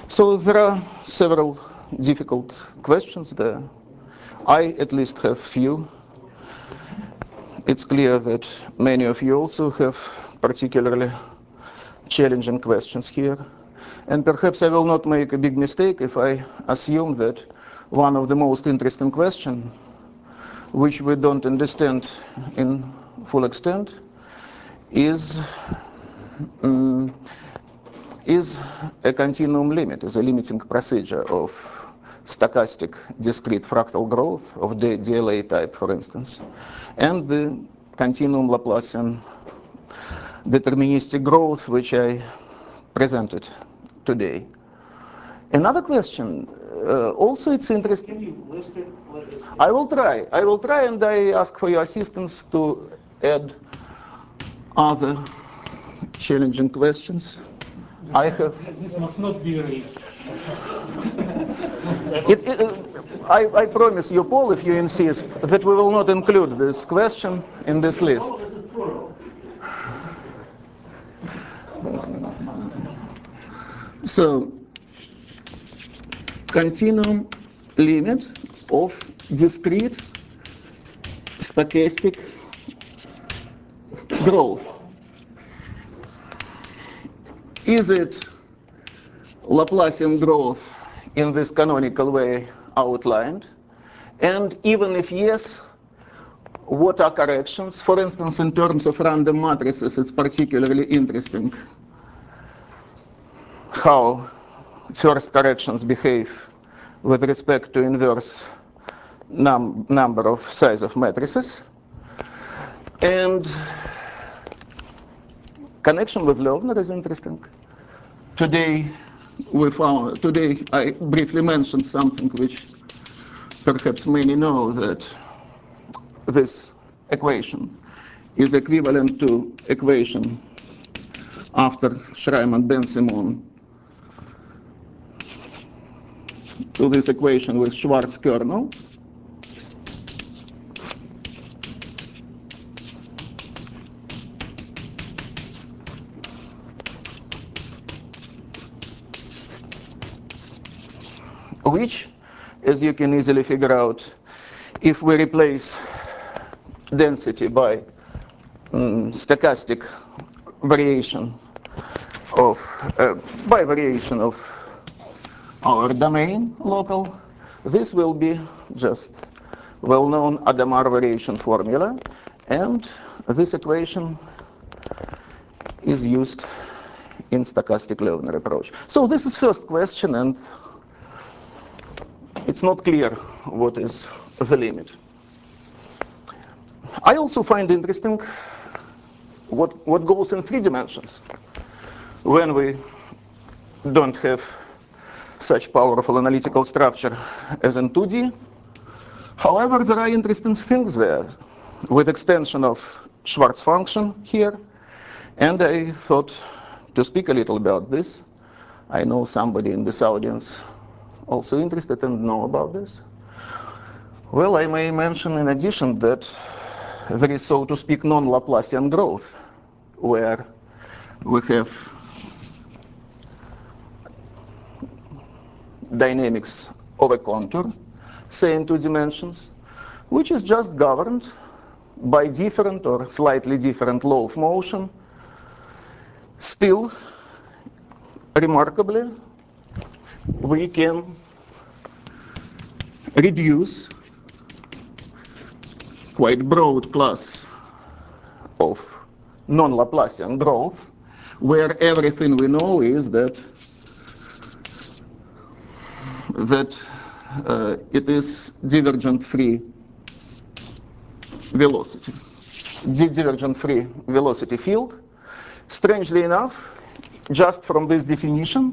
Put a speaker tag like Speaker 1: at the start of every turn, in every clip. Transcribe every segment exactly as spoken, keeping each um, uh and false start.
Speaker 1: So there are several difficult questions there. I at least have few. It's clear that many of you also have particularly challenging questions here. And perhaps I will not make a big mistake if I assume that one of the most interesting questions, which we don't understand in full extent, is um, is a continuum limit, is a limiting procedure of stochastic discrete fractal growth of the D L A type, for instance, and the continuum Laplacian deterministic growth, which I presented today. Another question, uh, also it's interesting.
Speaker 2: Can you list it? Let us
Speaker 1: I will try. I will try, and I ask for your assistance to add other challenging questions. I have.
Speaker 2: This must not be erased.
Speaker 1: It, it, uh, I, I promise you, Paul, if you insist, that we will not include this question in this list.
Speaker 2: Oh, is it plural?
Speaker 1: So, continuum limit of discrete stochastic growth. Is it Laplacian growth in this canonical way outlined? And even if yes, what are corrections? For instance, in terms of random matrices, it's particularly interesting how first corrections behave with respect to inverse num number of size of matrices. And connection with Loevner is interesting. Today, we found, today I briefly mentioned something which perhaps many know, that this equation is equivalent to equation after Schreiman-Ben-Simon to this equation with Schwarz kernel. Which, as you can easily figure out, if we replace density by um, stochastic variation of, uh, by variation of our domain local, this will be just well-known Adamar variation formula, and this equation is used in stochastic Loevner approach. So this is first question, and it's not clear what is the limit. I also find interesting what, what goes in three dimensions when we don't have such powerful analytical structure as in two D. However, there are interesting things there with extension of Schwarz function here. And I thought to speak a little about this. I know somebody in this audience also interested and know about this. Well, I may mention in addition that there is, so to speak, non-Laplacian growth, where we have dynamics of a contour, say in two dimensions, which is just governed by different or slightly different law of motion. Still, remarkably, we can reduce quite broad class of non-Laplacian growth, where everything we know is that that uh, it is divergent free velocity, divergent free velocity field. Strangely enough, just from this definition,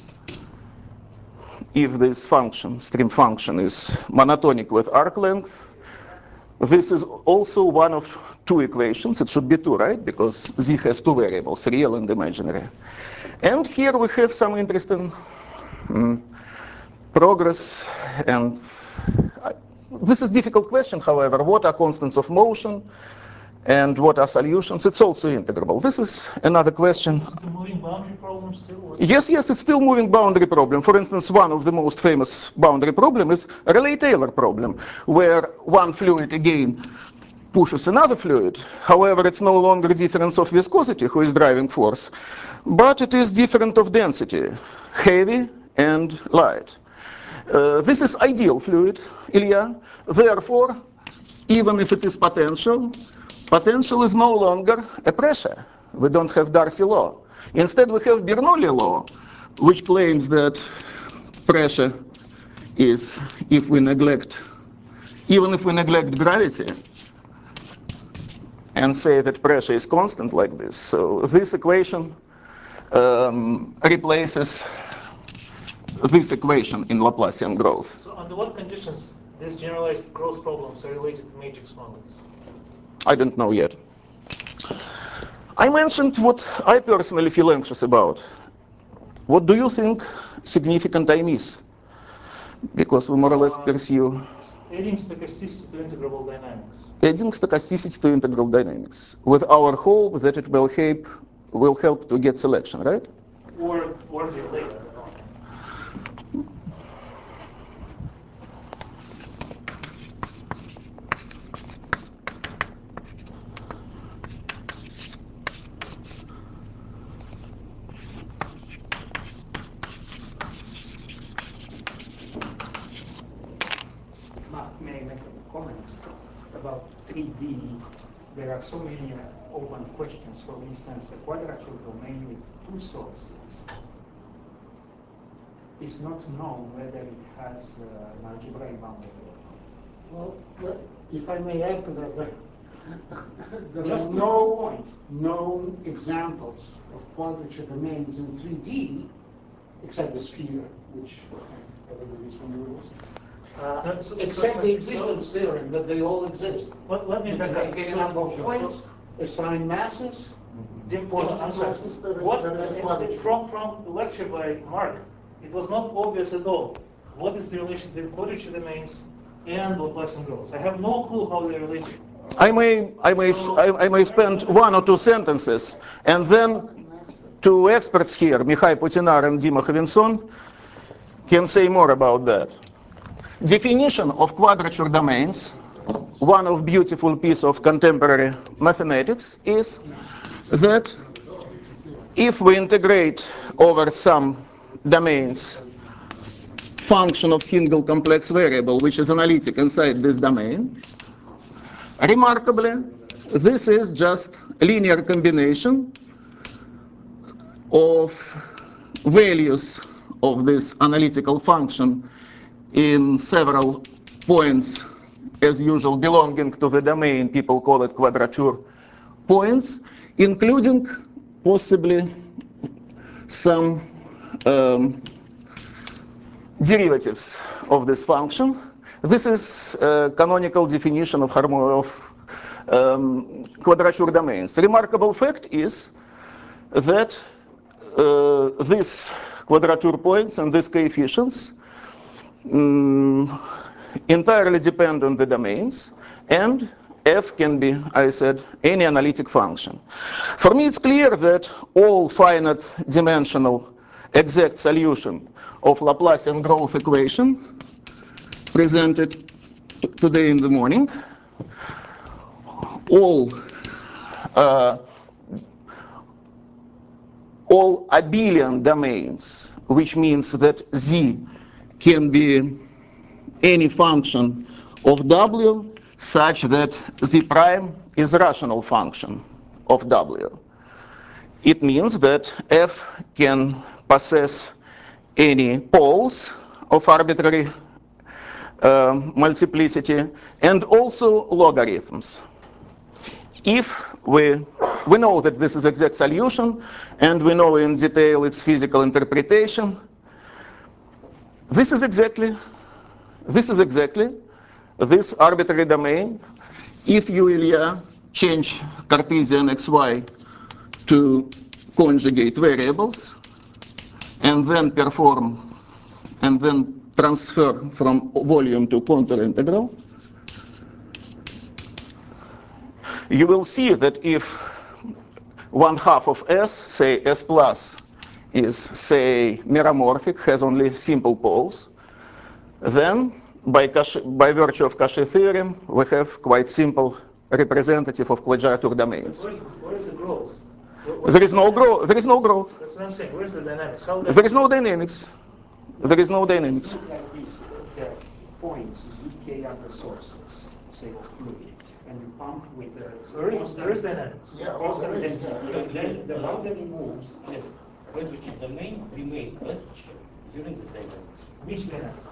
Speaker 1: if this function, stream function, is monotonic with arc length, this is also one of two equations. It should be two, right? Because Z has two variables, real and imaginary. And here we have some interesting um, progress. And I, this is a difficult question, however. What are constants of motion? And what are solutions? It's also integrable. This is another question.
Speaker 2: Is it a moving boundary problem still? Or?
Speaker 1: Yes, yes, it's still moving boundary problem. For instance, one of the most famous boundary problem is Rayleigh-Taylor problem, where one fluid again pushes another fluid. However, it's no longer difference of viscosity who is driving force, but it is difference of density, heavy and light. Uh, this is ideal fluid, Ilya. Therefore, even if it is potential, potential is no longer a pressure. We don't have Darcy law. Instead, we have Bernoulli law, which claims that pressure is, if we neglect, even if we neglect gravity, and say that pressure is constant like this. So this equation um, replaces this equation in Laplacian growth.
Speaker 2: So under what conditions these generalized growth problems are related to matrix models?
Speaker 1: I don't know yet. I mentioned what I personally feel anxious about. What do you think significant I miss? Because we more or less
Speaker 2: Uh,
Speaker 1: pursue
Speaker 2: Adding stochasticity to integrable dynamics.
Speaker 1: adding stochasticity to integral dynamics, with our hope that it will help, will help to get selection, right?
Speaker 2: Or, or delay, I don't know.
Speaker 3: Mark, may I make a comment about three D? There are so many uh, open questions. For instance, a quadrature domain with two sources is not known whether it has uh, an algebraic boundary.
Speaker 4: Well, let- if I may add to that, that there
Speaker 3: Just
Speaker 4: are
Speaker 3: two
Speaker 4: no
Speaker 3: points.
Speaker 4: known examples of quadrature domains in three D, except the sphere, which everybody's familiar with. Uh,
Speaker 2: No, so- so-
Speaker 4: except
Speaker 2: so-
Speaker 4: the existence theorem, that they all exist.
Speaker 2: Let, let me
Speaker 4: You can
Speaker 2: back up.
Speaker 4: take any number of
Speaker 2: So-
Speaker 4: points, assign masses.
Speaker 2: Dim-
Speaker 4: Positive
Speaker 2: I'm sorry.
Speaker 4: masses, that is-
Speaker 2: What,
Speaker 4: that is a
Speaker 2: uh,
Speaker 4: quadrature.
Speaker 2: from, from the lecture by Mark, it was not obvious at all. What is the relation between quadrature domains and Laplacian growth? I have no clue how they're related.
Speaker 1: I may, I may, I, I may spend one or two sentences, and then two experts here, Mihai Putinar and Dima Havinson, can say more about that. Definition of quadrature domains, one of beautiful piece of contemporary mathematics, is that if we integrate over some domains function of single complex variable, which is analytic inside this domain, remarkably, this is just a linear combination of values of this analytical function in several points, as usual, belonging to the domain. People call it quadrature points, including possibly some um, derivatives of this function. This is a canonical definition of, of um, quadrature domains. The remarkable fact is that uh, these quadrature points and these coefficients um, entirely depend on the domains, and f can be, I said, any analytic function. For me, it's clear that all finite dimensional exact solution of Laplacian growth equation presented today in the morning, all uh, all abelian domains, which means that z can be any function of w such that z prime is a rational function of w. It means that f can possess any poles of arbitrary uh, multiplicity and also logarithms. If we, we know that this is exact solution, and we know in detail its physical interpretation, this is exactly, this is exactly this arbitrary domain. If you, Ilya, change Cartesian xy to conjugate variables, and then perform, and then transfer from volume to contour integral, you will see that if one half of S, say S plus, is, say, meromorphic, has only simple poles, then by, Cauchy, by virtue of Cauchy theorem, we have quite simple representative of quadrature domains.
Speaker 2: Where's, where's the growth?
Speaker 1: There is no growth. There is no growth.
Speaker 2: That's what I'm saying. Where's the dynamics? How
Speaker 1: There is no dynamics. There is no dynamics.
Speaker 3: It's not like this. The points zk are the sources, say, of fluid, and you pump with the.
Speaker 2: So there is, there is dynamics.
Speaker 4: Yeah, well,
Speaker 3: Constant
Speaker 4: there is,
Speaker 3: density.
Speaker 4: yeah.
Speaker 3: And then the boundary moves.
Speaker 5: Yes, quadrature domain remain quadrature during the dynamics.
Speaker 2: Which dynamics?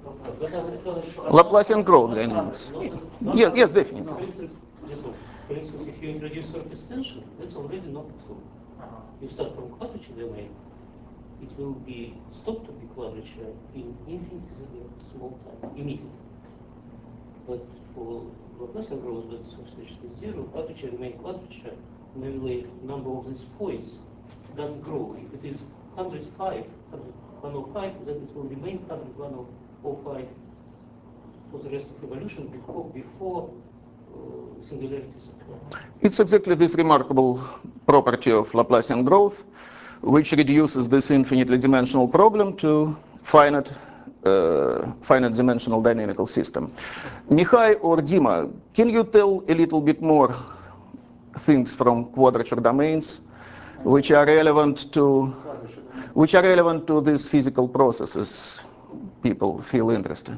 Speaker 1: Laplacian growth dynamics. Yes, yes, definitely.
Speaker 5: For instance, just look. For instance, if you introduce surface tension, that's already not true.
Speaker 2: Uh-huh.
Speaker 5: You start from quadrature domain, it will be stopped to be quadrature in infinitely small time, immediately. But for Laplacian growth, when surface tension is zero, quadrature remain quadrature, namely number of these points doesn't grow. If it is one hundred five, one hundred five, then it will remain one hundred five for the rest of evolution before, before uh, singularities occur.
Speaker 1: It's exactly this remarkable property of Laplacian growth, which reduces this infinitely dimensional problem to finite, uh, finite dimensional dynamical system. Mihai or Dima, can you tell a little bit more things from quadrature domains which are relevant to which are relevant to these physical processes people feel interested?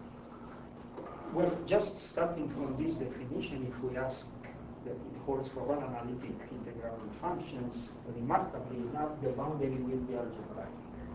Speaker 3: Well, just starting from this definition, if we ask that it holds for all analytic integral functions, remarkably enough, the boundary will be algebraic.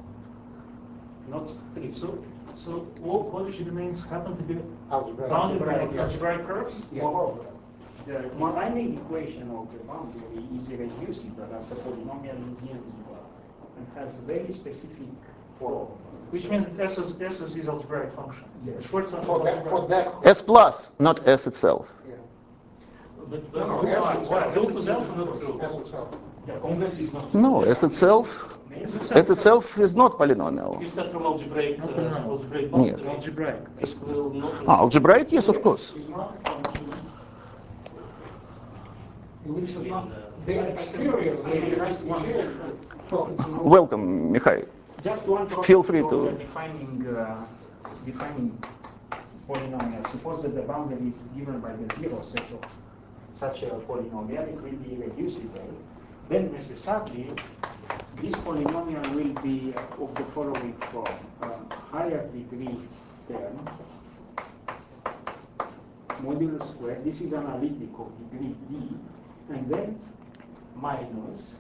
Speaker 2: Not three. So, so all quadrature domains happen to be
Speaker 4: Algebraic.
Speaker 2: bounded by
Speaker 3: Algebraic, yes.
Speaker 2: algebraic curves?
Speaker 4: Yeah.
Speaker 3: Moreover, the defining equation of the boundary is irreducible as a polynomial in Z and Z bar, and has a very specific form.
Speaker 2: Which means that S is, S is his algebraic function.
Speaker 3: Yes.
Speaker 2: Schwarzschild is
Speaker 4: For that, for
Speaker 2: algebraic.
Speaker 4: that.
Speaker 1: S plus, not S itself.
Speaker 4: Yeah.
Speaker 5: But,
Speaker 4: No, no,
Speaker 5: but
Speaker 4: S
Speaker 2: Why?
Speaker 4: itself.
Speaker 2: S itself is not true.
Speaker 4: S itself.
Speaker 3: The convex is not.
Speaker 1: No, S itself,
Speaker 2: S
Speaker 1: S itself is not polynomial.
Speaker 5: you start from algebraic, uh,
Speaker 2: Not polynomial.
Speaker 5: algebraic
Speaker 1: Yes.
Speaker 5: boundary.
Speaker 2: Algebraic.
Speaker 5: It will not.
Speaker 1: Ah, algebraic, yes, of course.
Speaker 4: It's not a function. Which is
Speaker 5: I mean,
Speaker 4: not,
Speaker 5: uh,
Speaker 4: the exterior, the right one. Well, it's not.
Speaker 1: Welcome, Mihai.
Speaker 3: Just one
Speaker 1: Feel free
Speaker 3: property
Speaker 1: to-
Speaker 3: of the defining uh, defining polynomial. Suppose that the boundary is given by the zero set of such a polynomial, it will be irreducible. Then necessarily, this polynomial will be uh, of the following form: um, higher degree term, modulo squared. This is analytic of degree d, and then minus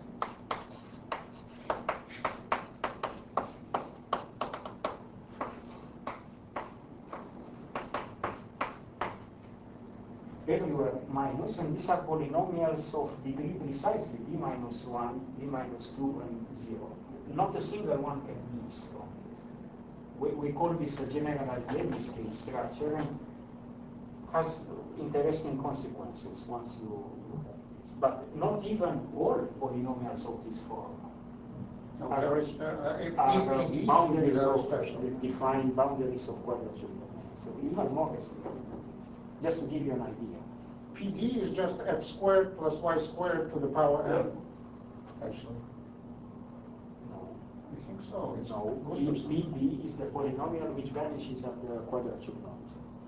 Speaker 3: everywhere minus, and these are polynomials of degree precisely d minus one, d minus two, and zero. Not a single one can miss from this. We, we call this a generalized Levi scale structure, and has interesting consequences once you look at this. But not even all polynomials of this form
Speaker 4: No,
Speaker 3: are,
Speaker 4: there is, uh, it,
Speaker 3: are
Speaker 4: it, it, it
Speaker 3: boundaries
Speaker 4: very
Speaker 3: of
Speaker 4: special.
Speaker 3: defined boundaries of quadrature domains. So even more restricted. Just to give you an idea.
Speaker 4: P D is just x squared plus y squared to the power n. Actually,
Speaker 3: No.
Speaker 4: I think so. It's
Speaker 3: No,
Speaker 4: Gustafson.
Speaker 3: P D is the polynomial which vanishes at the quadrature knot.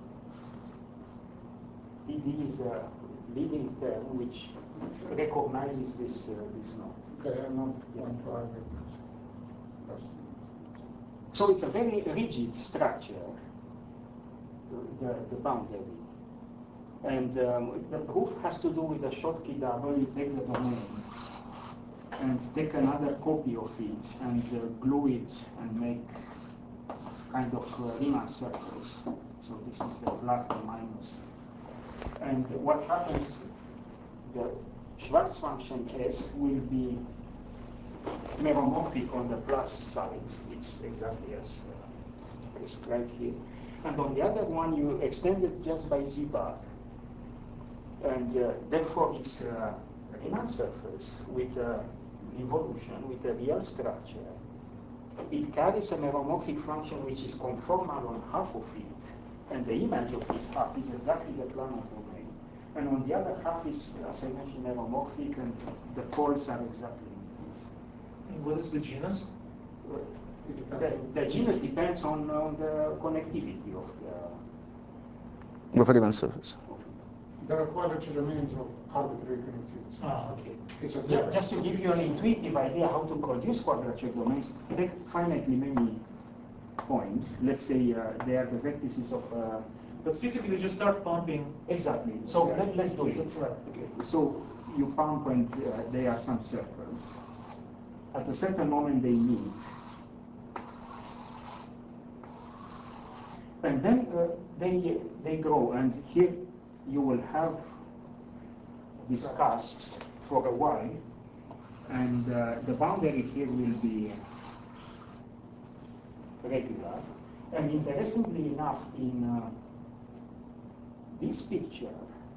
Speaker 3: P D is a leading term which recognizes this uh, this knot.
Speaker 4: Okay, I'm not
Speaker 3: Yeah.
Speaker 4: going to argue. Just-
Speaker 3: So it's a very rigid structure, the, the boundary. And um, the proof has to do with the Schottky double. You take the domain and take another copy of it and uh, glue it and make kind of uh, Riemann surface. So this is the plus, the minus. And what happens, the Schwarz function S will be meromorphic on the plus side. It's exactly as uh, prescribed here. And on the other one, you extend it just by z bar. And uh, therefore, it's a Riemann surface with a involution, with a real structure. It carries a meromorphic function which is conformal on half of it. And the image of this half is exactly the Planar domain. And on the other half is, as I mentioned, meromorphic, and the poles are exactly in this.
Speaker 2: And what is the genus?
Speaker 3: The, the genus depends on, on the connectivity of the
Speaker 1: Of a given surface.
Speaker 4: There are quadrature domains of arbitrary connectivity.
Speaker 2: Ah, okay.
Speaker 4: It's a
Speaker 3: Yeah,
Speaker 4: theorem.
Speaker 3: just to give you an intuitive idea how to produce quadrature domains, take finitely many points. Let's say uh, they are the vertices of. Uh,
Speaker 2: But physically, just start pumping.
Speaker 3: exactly. So
Speaker 2: Yeah.
Speaker 3: let, let's do it.
Speaker 2: Right, okay.
Speaker 3: So you pump and uh, there are some circles. At a certain moment they meet. And then uh, they, they grow, and here you will have these cusps for a while, and uh, the boundary here will be regular. And interestingly enough, in uh, this picture,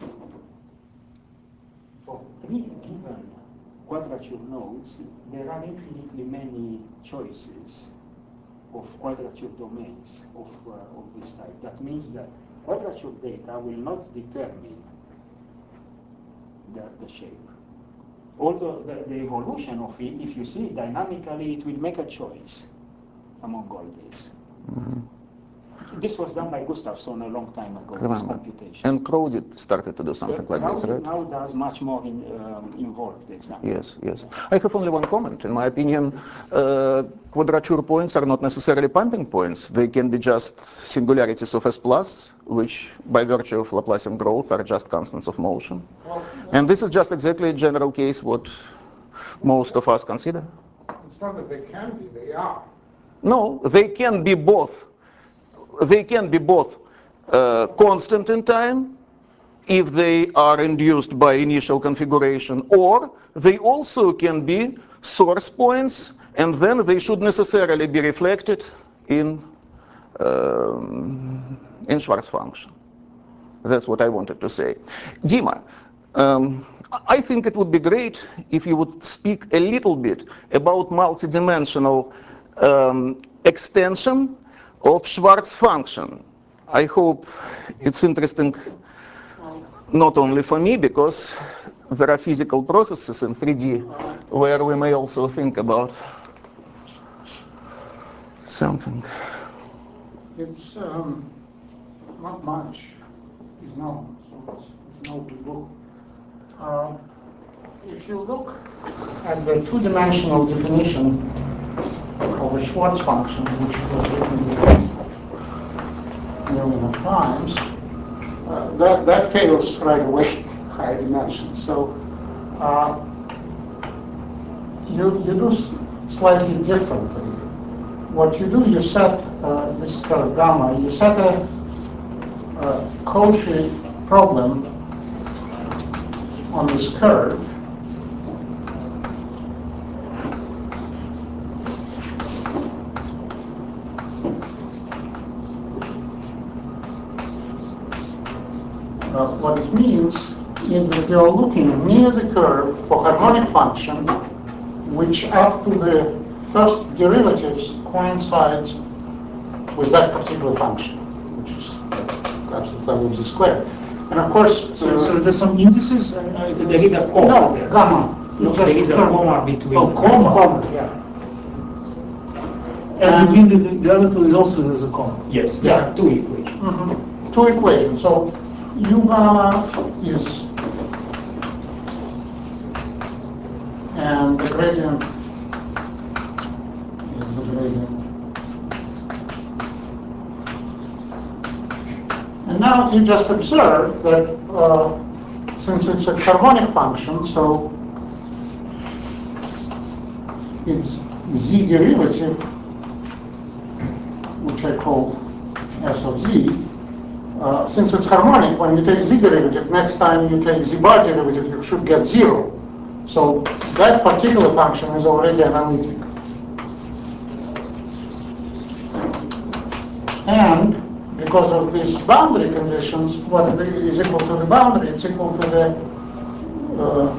Speaker 3: for three given quadrature nodes, there are infinitely many choices of quadrature domains of, uh, of this type. That means that quadrature data will not determine the, the shape. Although the, the evolution of it, if you see it dynamically, it will make a choice among all these.
Speaker 1: Mm-hmm.
Speaker 3: This was done by Gustafsson a long time ago, this
Speaker 1: Remember.
Speaker 3: computation.
Speaker 1: And Crowded started to do something
Speaker 3: Uh,
Speaker 1: like this,
Speaker 3: Crowded
Speaker 1: right?
Speaker 3: now does much more in, um, involved examples.
Speaker 1: Yes, yes. I have only one comment. In my opinion, uh, quadrature points are not necessarily pumping points. They can be just singularities of S plus, which by virtue of Laplacian growth are just constants of motion.
Speaker 4: Well,
Speaker 1: And this is just exactly a general case what most of us consider.
Speaker 4: it's not that they can be, they are.
Speaker 1: No, they can be both. They can be both uh, constant in time, if they are induced by initial configuration, or they also can be source points, and then they should necessarily be reflected in, um, in Schwarz function. That's what I wanted to say. Dima, um, I think it would be great if you would speak a little bit about multidimensional um, extension of Schwarz function. I hope it's interesting not only for me, because there are physical processes in three D where we may also think about something.
Speaker 4: It's um, not much is known, so it's, it's an open book. Uh, if you look at the two-dimensional definition of a Schwarz function, which was written millions of times, uh, that, that fails right away, higher dimensions. So uh, you, you do s- slightly differently. What you do, you set uh, this curve gamma, you set a, a Cauchy problem on this curve. Uh, what it means is that you are looking near the curve for harmonic function, which up to the first derivatives coincides with that particular function, which is perhaps the level of z squared. And of course,
Speaker 2: So,
Speaker 4: uh,
Speaker 2: so there's some indices, and uh, there is a comma.
Speaker 4: no,
Speaker 2: there.
Speaker 4: gamma.
Speaker 2: No,
Speaker 4: It's
Speaker 2: there
Speaker 4: just
Speaker 2: is a
Speaker 4: curve.
Speaker 2: comma between.
Speaker 4: Oh,
Speaker 2: comma.
Speaker 4: comma, yeah.
Speaker 2: And between the, the other two is also there's a comma. Yes, there
Speaker 4: Yeah.
Speaker 2: are two equations.
Speaker 4: Mm-hmm. Two equations. So u gamma is, and the gradient is the gradient. And now you just observe that uh, since it's a harmonic function, so its z derivative, which I call S of z, uh, since it's harmonic, when you take z derivative, next time you take z bar derivative, you should get zero. So that particular function is already analytic. And because of these boundary conditions, what is equal to the boundary, it's equal to the uh,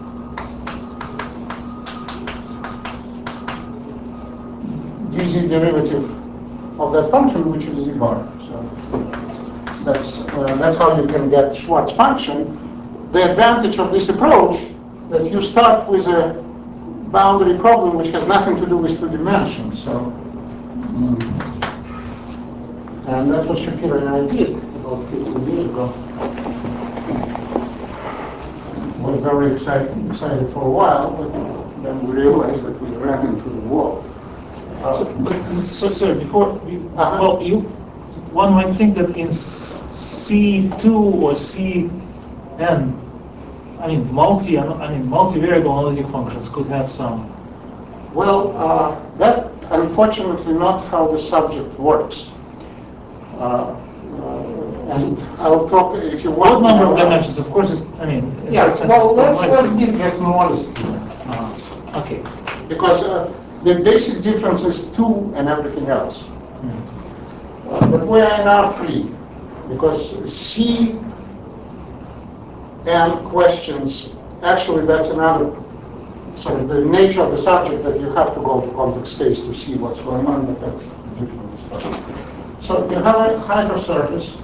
Speaker 4: dz derivative of that function, which is z bar. So that's uh, that's how you can get Schwarz function. the advantage of this approach that you start with a boundary problem which has nothing to do with two dimensions. So, and that's what Shapiro and I did about fifteen years ago. Was very excited, excited for a while, but then we realized that we ran into the wall. Uh,
Speaker 2: So, but, so, sorry, before, we,
Speaker 4: Uh-huh.
Speaker 2: well, you, one might think that in S- C two or C N, I mean, multi, I mean, multivariable analytic functions could have some.
Speaker 4: Well, uh, that unfortunately not how the subject works. Uh, uh, and I'll talk if you want.
Speaker 2: What number of
Speaker 4: now.
Speaker 2: dimensions? Of course, it's, I mean. in
Speaker 4: Yeah,
Speaker 2: that sense,
Speaker 4: well,
Speaker 2: it's
Speaker 4: let's,
Speaker 2: quite
Speaker 4: let's
Speaker 2: likely.
Speaker 4: be just modest here.
Speaker 2: Uh, okay.
Speaker 4: Because uh, the basic difference is two and everything else. Uh, but we are in R three, because C and questions, actually that's another, so the nature of the subject that you have to go to complex case to see what's going on, but that's a different story. So you have a hypersurface,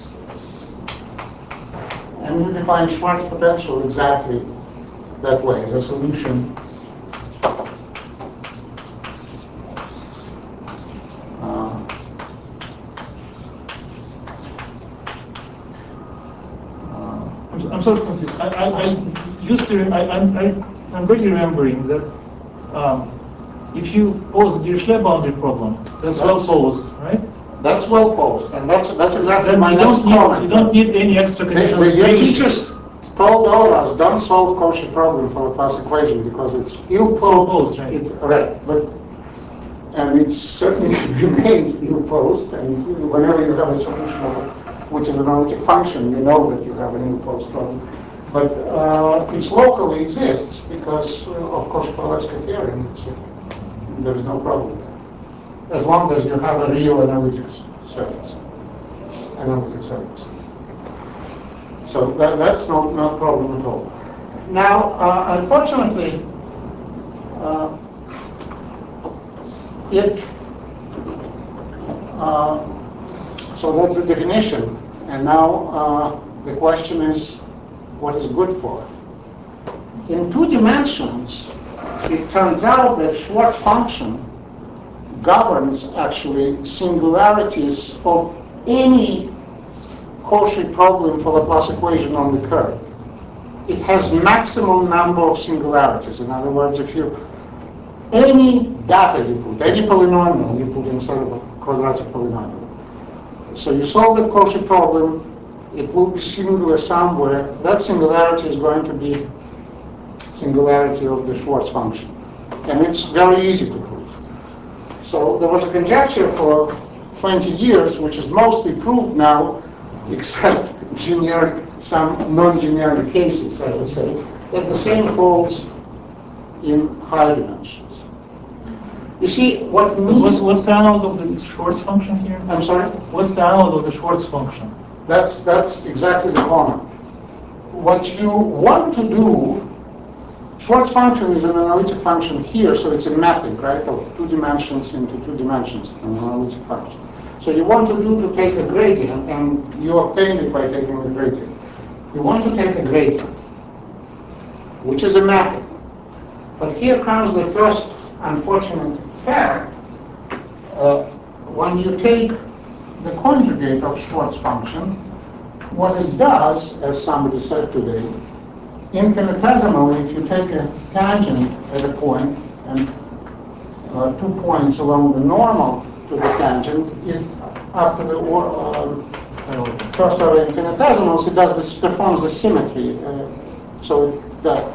Speaker 4: and you define Schwartz potential exactly that way, as a solution. Uh,
Speaker 2: I'm, I'm sort of confused. I, I, I used to, I, I'm, I, I'm really remembering that um, if you pose the Dirichlet boundary problem, that's,
Speaker 4: That's-
Speaker 2: well posed, right?
Speaker 4: That's well posed, and that's that's exactly
Speaker 2: Then
Speaker 4: my
Speaker 2: you
Speaker 4: next
Speaker 2: don't need,
Speaker 4: comment.
Speaker 2: you don't need any extra
Speaker 4: They,
Speaker 2: conditional
Speaker 4: they, your
Speaker 2: integration.
Speaker 4: teachers told all of us, don't solve Cauchy problem for a class equation because it's ill
Speaker 2: So
Speaker 4: posed.
Speaker 2: posed, right?
Speaker 4: It's right, but and it certainly remains ill posed. And whenever you have a solution of it, which is an analytic function, you know that you have an ill posed problem. But uh, it locally exists because uh, of Cauchy-Kovalevsky theorem. It's, uh, there is no problem there, as long as you have a real analytic surface. Analytic surface. So that, that's not not a problem at all. Now, uh, unfortunately, uh, it uh, so that's the definition, and now uh, the question is, what is good for? In two dimensions, it turns out that Schwartz function governs actually singularities of any Cauchy problem for Laplace equation on the curve. It has maximum number of singularities. In other words, if you any data you put, any polynomial you put inside of a quadratic polynomial. So you solve that Cauchy problem, it will be singular somewhere. That singularity is going to be singularity of the Schwartz function. And it's very easy to prove. So there was a conjecture for twenty years, which is mostly proved now, except generic, some non-generic cases, I would say, that the same holds in high dimensions. You see, what
Speaker 2: What's,
Speaker 4: means...
Speaker 2: what's the analog of the Schwartz function here?
Speaker 4: I'm sorry?
Speaker 2: What's the analog of the Schwartz function?
Speaker 4: That's, that's exactly the comment. What you want to do, Schwartz function is an analytic function here, so it's a mapping, right, of two dimensions into two dimensions, an analytic function. So you want to do to take a gradient, and you obtain it by taking a gradient. You want to take a gradient, which is a mapping. But here comes the first unfortunate fact. Uh, when you take the conjugate of Schwartz function, what it does, as somebody said today, infinitesimally, if you take a tangent at a point and uh, two points along the normal to the tangent, it, up to the uh, first order infinitesimals, it does this, performs the symmetry. Uh, so it does.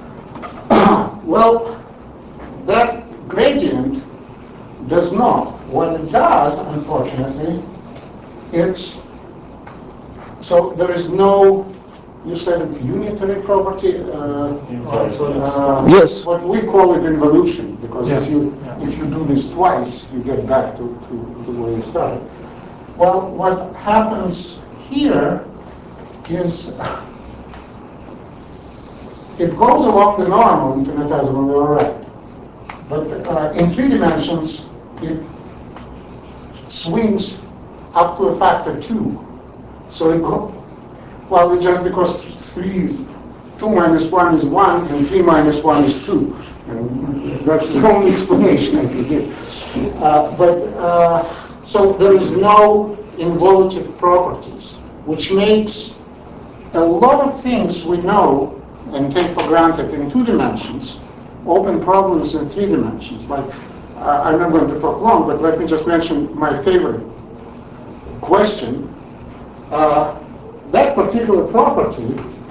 Speaker 4: Well, that gradient does not. What it does, unfortunately, it's so there is no. You said it unitary property. Uh,
Speaker 2: That's what it's
Speaker 4: uh,
Speaker 1: Yes.
Speaker 4: What we call it involution, because if
Speaker 2: Yeah.
Speaker 4: you
Speaker 2: Yeah.
Speaker 4: if you do this twice, you get back to, to the way you started. Well, what happens here is it goes along the normal infinitesimally, all right. But uh, in three dimensions, it swings up to a factor two. So it go, well, it just because three is, two minus one is one, and three minus one is two. And that's the only explanation I can give. Uh, but, uh, so there is no involutive properties, which makes a lot of things we know and take for granted in two dimensions open problems in three dimensions. Like, uh, I'm not going to talk long, but let me just mention my favorite question. Uh, that particular property,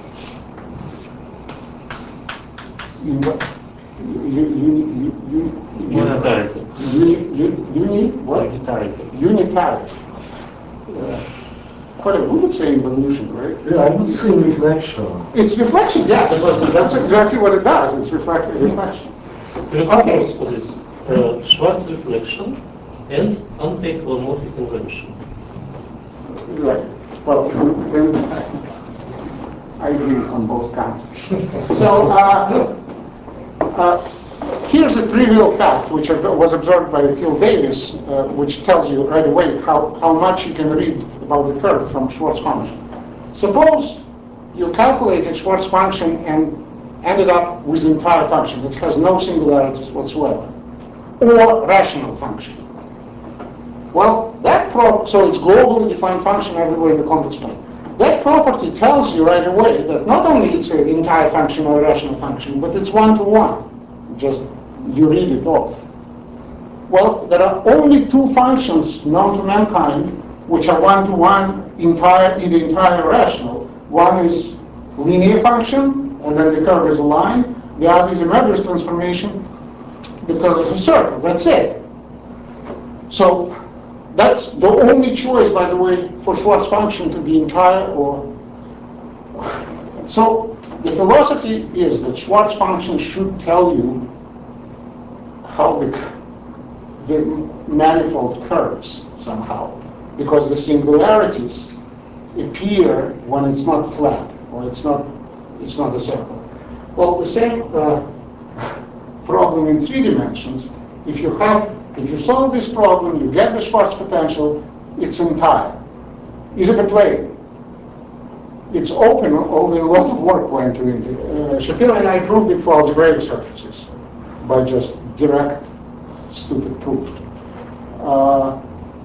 Speaker 4: you, you, you, you, you,
Speaker 5: Unitarity.
Speaker 4: you, you, you need what?
Speaker 5: Unitarity.
Speaker 4: Unitarity. Uh, quite a, we would say evolution, right?
Speaker 6: Yeah, I would say reflection.
Speaker 4: It's reflection, yeah, because that's exactly what it does. It's reflect, reflection.
Speaker 5: There's two words for this. Uh, Schwarz reflection and anti-holomorphic inversion.
Speaker 4: Right. Well, then I agree on both counts. So uh, uh, here's a trivial fact which was observed by Phil Davis, uh, which tells you right away how, how much you can read about the curve from Schwarz function. Suppose you calculated Schwarz function and ended up with the entire function. It has no singularities whatsoever, or rational function. Well, that pro so it's globally defined function everywhere in the complex plane. That property tells you right away that not only it's an entire function or a rational function, but it's one-to-one. Just you read it off. Well, there are only two functions known to mankind which are one-to-one entire, either entire or rational. One is linear function, and then the curve is a line. The other is a Möbius transformation. The curve is a circle. That's it. So that's the only choice, by the way, for Schwarz function to be entire or... So the philosophy is that Schwarz function should tell you how the, the manifold curves somehow, because the singularities appear when it's not flat, or it's not, it's not a circle. Well, the same uh, problem in three dimensions. If you have If you solve this problem, you get the Schwarz potential, it's entire. Is it a plane? It's open, although a lot of work went into it. Uh, Shapiro and I proved it for algebraic surfaces by just direct, stupid proof. Uh,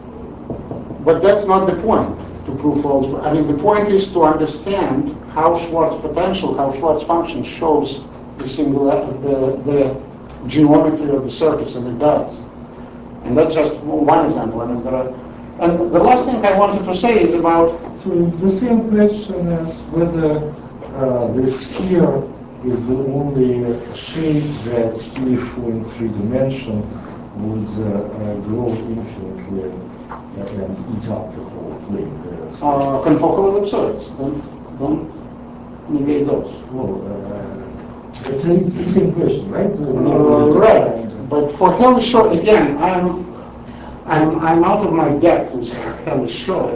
Speaker 4: but that's not the point to prove for algebra. I mean, the point is to understand how Schwarz potential, how Schwarz function shows the singular, the, the geometry of the surface, and it does. And that's just one example. I mean, there are, and the last thing I wanted to say is about...
Speaker 6: So it's the same question as whether uh, the sphere is the only shape that if in three dimension would uh, uh, grow infinitely and eat up the whole plane.
Speaker 4: Uh, confocal ellipsoids. Don't, don't negate those.
Speaker 6: Well, uh, it's, it's the same question, right?
Speaker 4: Uh, right. But for hellish shore, again, I'm I'm I'm out of my depth with hellish shore.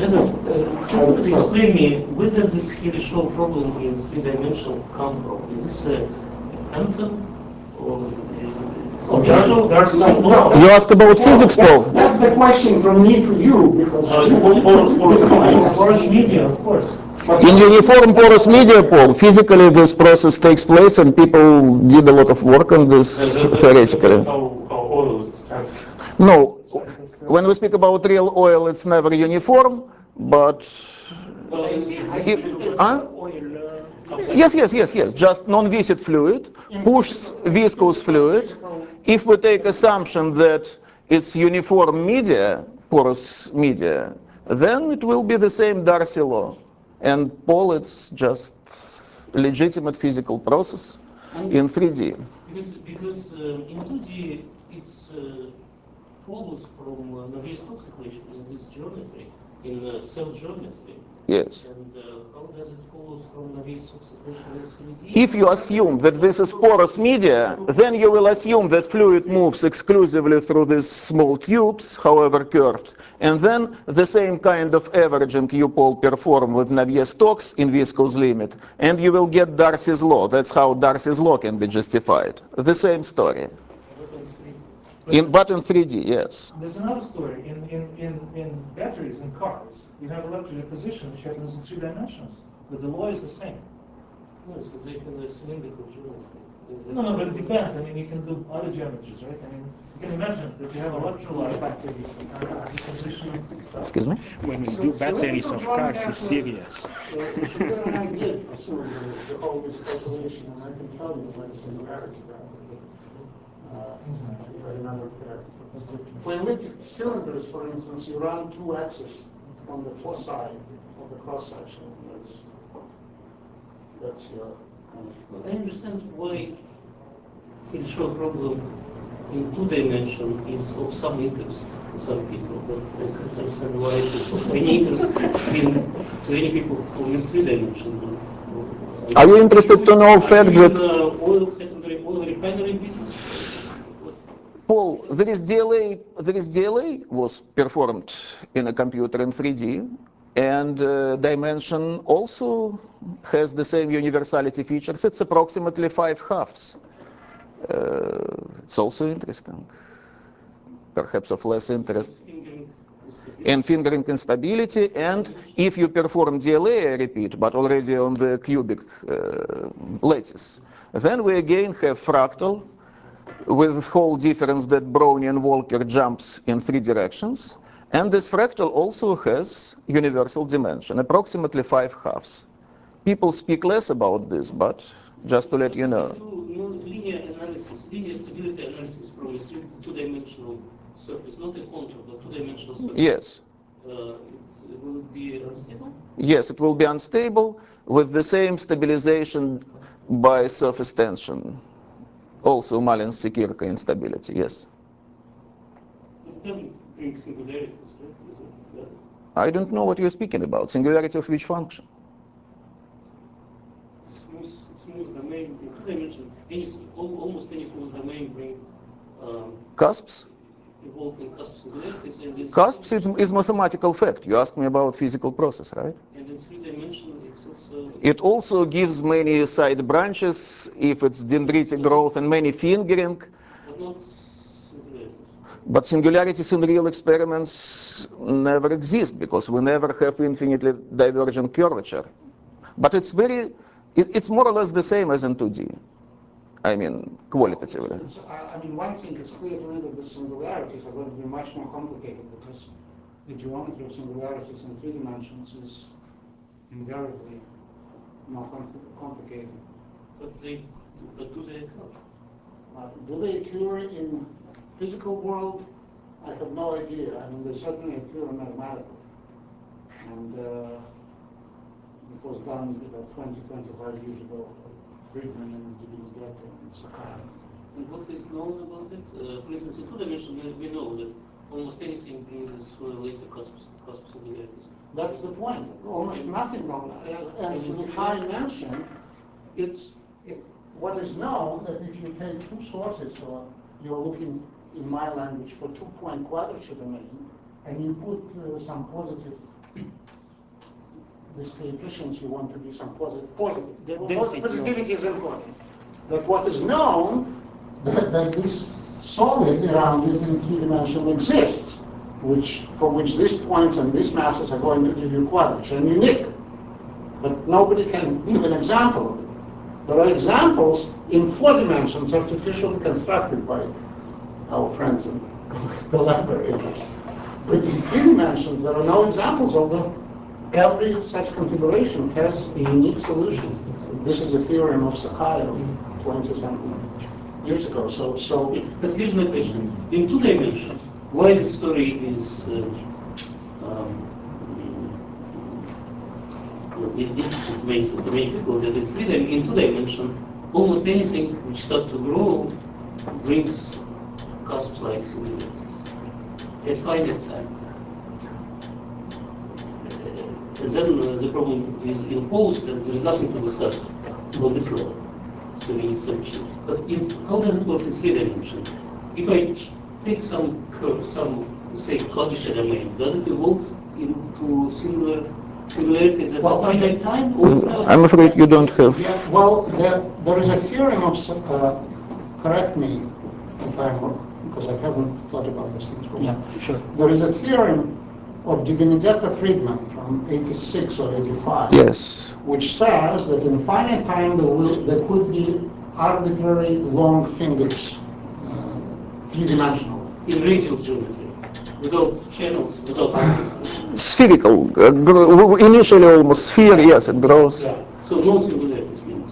Speaker 5: Just explain me, where does this hellish shore problem in three dimensional come from? Is this a Anton or special?
Speaker 4: There's no,
Speaker 1: You ask about physics, Paul?
Speaker 4: That's, that's the question from me to you, because
Speaker 5: Oh, it's porous, porous media. Porous media, of course.
Speaker 1: In uniform porous media, Paul, physically this process takes place, and people did a lot of work on this theoretically.
Speaker 5: How, how oil is extracted.
Speaker 1: No, when we speak about real oil, it's never uniform, but... It, huh? Yes, yes, yes, yes, just non-viscid fluid, pushed viscous fluid. If we take assumption that it's uniform media, porous media, then it will be the same Darcy law. And Paul, it's just legitimate physical process in three D.
Speaker 5: Because, because uh, in two D, it's uh, follows from uh, Navier-Stokes equation in this geometry, in uh, cell geometry.
Speaker 1: Yes.
Speaker 5: And uh, how does it follow from Navier-Stokes equation in three D?
Speaker 1: If you assume that this is porous media, then you will assume that fluid moves exclusively through these small tubes, however curved, and then the same kind of averaging you, Paul, perform with Navier-Stokes in viscous limit, and you will get Darcy's law. That's how Darcy's law can be justified. The same story. In, but in three D, yes.
Speaker 2: There's another story. In, in, in, in batteries in cars, you have electric position which happens in three dimensions. but the law is the same.
Speaker 5: No, so they have a cylindrical geometry.
Speaker 2: No, no, but it depends. I mean, you can do other geometries, right? I mean, you can imagine that you have electrolyte position.
Speaker 1: Excuse me?
Speaker 3: When we do batteries of cars, it's serious.
Speaker 4: What I did for cylinders, the whole this calculation, and I can tell you what singularities are. Uh, if I remember correctly. For elliptic cylinders, for instance, you run two axes on the foci of the cross section. That's that's your kind of.
Speaker 5: I understand why Kirchhoff problem in two dimension is of some interest to some people, but I can't understand why it is of any interest in, to any people who use three dimension.
Speaker 1: Are you interested to know fact that
Speaker 5: uh, oil secondary oil refinery business?
Speaker 1: Paul, there is D L A, there is D L A was performed in a computer in three D, and uh, dimension also has the same universality features. It's approximately five halves. Uh, it's also interesting, perhaps of less interest in fingering instability. And if you perform D L A, I repeat, but already on the cubic uh, lattice, then we again have fractal with the whole difference that Brownian-Walker jumps in three directions. And this fractal also has universal dimension, approximately five halves. People speak less about this, but just to let you know.
Speaker 5: Do linear analysis, linear stability analysis from a two-dimensional surface, not a contour, but two-dimensional surface.
Speaker 1: Yes.
Speaker 5: Uh, it, will it be unstable?
Speaker 1: Yes, it will be unstable with the same stabilization by surface tension. Also Malin-Sikirka instability, yes.
Speaker 5: It doesn't bring singularities, right?
Speaker 1: I don't know what you're speaking about. Singularity of which function?
Speaker 5: Smooth, smooth domain in two dimensions, any, almost any smooth domain bring um,
Speaker 1: Cusps?
Speaker 5: Involving cusp singularities. And in
Speaker 1: Cusps is mathematical fact. You asked me about physical process, right?
Speaker 5: And in three dimension, it's also.
Speaker 1: It also gives many side branches if it's dendritic growth and many fingering.
Speaker 5: But not singularities.
Speaker 1: But singularities in real experiments never exist because we never have infinitely divergent curvature. But it's very, it, it's more or less the same as in two D. I mean, qualitatively.
Speaker 4: It's, it's, I I mean, one thing is clear to me that the singularities are going to be much more complicated because the geometry of singularities in three dimensions is invariably more compl- complicated.
Speaker 5: But they, but do they occur?
Speaker 4: Uh, do they occur in physical world? I have no idea. I mean, they certainly occur mathematically. And uh, it was done about twenty, twenty-five years ago. Friedman and Divigato and Sakai.
Speaker 5: And what is known about it? Uh, for instance, in two dimensions, we, we know that almost anything brings later cusp, cusp singularities.
Speaker 4: That's the point. Almost nothing known. As, as Mikhail mentioned, it's it, what is known that if you take two sources, or you're looking in my language for two-point quadrature domain, and you put uh, some positive. This coefficients you want to be some positive. Positive. The,
Speaker 3: density
Speaker 4: positivity is important. But what is known that, that this solid around it in three dimension exists, which for which these points and these masses are going to give you quadrature and unique. But nobody can give an example of it. There are examples in four dimensions artificially constructed by our friends and collaborators. But in three dimensions there are no examples of them. Every such configuration has a unique solution. This is a theorem of Sakai of twenty-something years ago. So, so.
Speaker 5: But here's my question. In two dimensions, why the story is uh, um, interesting to many, to many people that in three in two dimensions, almost anything which starts to grow brings cusp-like singularities at finite time. And then uh, the problem is imposed and there is nothing to discuss on this level. So we need some change. But is, how does it work in three dimensions? If I take some curve, some, say, quadrature domain, does it evolve into singular singularities at
Speaker 4: Well,
Speaker 5: a finite time? Or
Speaker 1: I'm afraid you don't have.
Speaker 4: Yeah, well, there, there is a theorem of, uh, correct me if I'm wrong, because I haven't thought about these things for a while.
Speaker 3: Yeah, sure.
Speaker 4: There is a theorem of De Benedetto-Friedman from eighty-six or eighty-five.
Speaker 1: Yes.
Speaker 4: Which says that in finite time there, will, there could be arbitrary long fingers, uh, three-dimensional.
Speaker 5: In radial geometry, without channels, without arbitrary.
Speaker 1: Spherical. Uh, initially almost sphere, yes, it grows.
Speaker 5: Yeah. So no singularities means.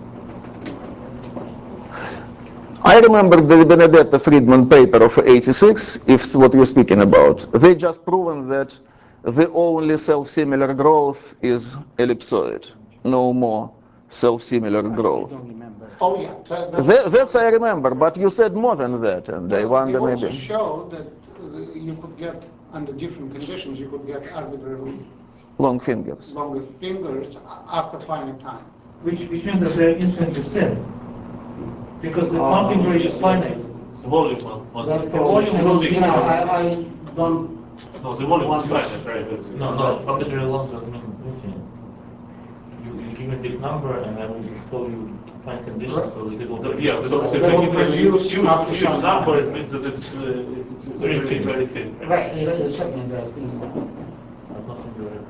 Speaker 1: I remember the Benedetto-Friedman paper of eighty-six, if what you're speaking about. They just proven that the only self-similar growth is ellipsoid, no more self-similar growth.
Speaker 3: I don't remember.
Speaker 4: Oh yeah, that, that,
Speaker 1: That, that's I remember, but you said more than that, and I
Speaker 4: they
Speaker 1: wonder
Speaker 4: also
Speaker 1: maybe.
Speaker 4: showed that uh, you could get, under different conditions, you could get arbitrarily
Speaker 1: Long fingers.
Speaker 4: longer fingers after finite time.
Speaker 2: Which, which means that they're infinitely thin. Because the one finger is finite.
Speaker 7: The volume was, was
Speaker 4: That
Speaker 2: The volume
Speaker 4: I
Speaker 2: will
Speaker 4: mean,
Speaker 2: be
Speaker 4: you know,
Speaker 2: zero.
Speaker 4: I, I don't
Speaker 7: no, the volume was
Speaker 4: want to-
Speaker 7: finite, right? It's- No, no, arbitrary long doesn't mean infinite. You, you give a big number and then you tell you find conditions so that it will. Yeah, so if
Speaker 4: They
Speaker 7: I
Speaker 4: will
Speaker 7: give a
Speaker 4: produce
Speaker 7: huge,
Speaker 4: after
Speaker 7: huge
Speaker 4: some
Speaker 7: number,
Speaker 4: time.
Speaker 7: it means that it's uh, it's, it's very thin, very thin.
Speaker 4: Right, it is certainly very thin.
Speaker 7: But nothing very.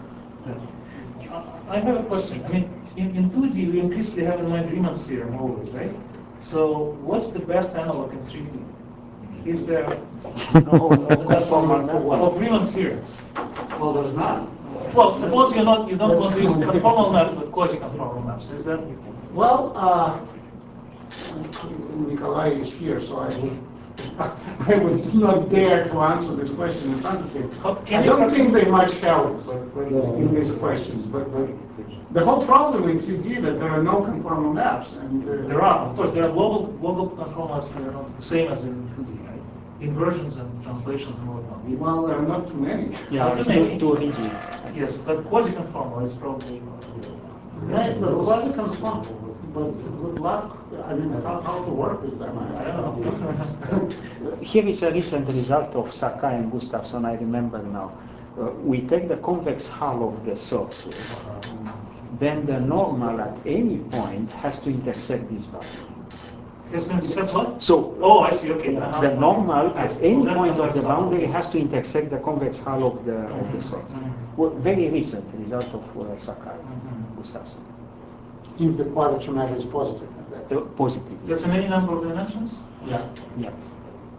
Speaker 2: I have a question. I mean, in, in two D, we implicitly have in mind Riemann's theorem always, right? So what's the best analog in three D? Is there
Speaker 4: No, no, that's one for what?
Speaker 2: of Riemann's theorem?
Speaker 4: Well, there's none.
Speaker 2: Well, suppose you're not, you don't want to use conformal maps, but quasi-conformal maps. Is that?
Speaker 4: Well, uh, Nikolai is here, so I would, I would not dare to answer this question in front of him.
Speaker 2: Can
Speaker 4: I
Speaker 2: you
Speaker 4: don't
Speaker 2: proceed?
Speaker 4: think they much help but, but in these questions, but, but the whole problem in three D that there are no conformal maps, and uh,
Speaker 2: There are, of course, there are global, global conformals that are not the same as in two D, right? Inversions and translations and whatnot.
Speaker 4: well, there are not too many.
Speaker 3: Yeah,
Speaker 2: Not
Speaker 3: it's
Speaker 2: too
Speaker 3: too,
Speaker 2: many.
Speaker 3: too rigid.
Speaker 2: Yes, but quasi-conformal is probably.
Speaker 4: Right, but quasi conformal, but good luck. I mean, how, how to work with them? I,
Speaker 2: I don't know.
Speaker 3: Here is a recent result of Sakai and Gustafsson, I remember now. Uh, we take the convex hull of the surface, then the normal at any point has to intersect this boundary.
Speaker 2: Has been said what?
Speaker 3: So,
Speaker 2: Oh, I see, okay. Uh-huh.
Speaker 3: the normal at any
Speaker 2: That-
Speaker 3: point of
Speaker 2: that's
Speaker 3: the
Speaker 2: all.
Speaker 3: boundary has to intersect the convex hull of the, of the source.
Speaker 2: Mhm.
Speaker 3: Well, very recent result of uh, Sakai,
Speaker 2: Mhm.
Speaker 3: Gustafsson.
Speaker 4: if the quadrature measure is positive. That,
Speaker 3: The positive.
Speaker 2: That's in any number of dimensions?
Speaker 4: yeah.
Speaker 3: Yes.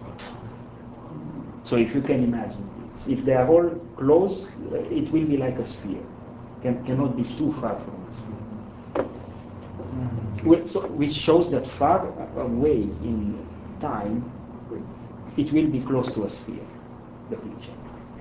Speaker 3: So if you can imagine this, if they are all close, uh, it will be like a sphere. Can, cannot be too far from a sphere. Well, so, which shows that far away in time, it will be close to a sphere, the picture.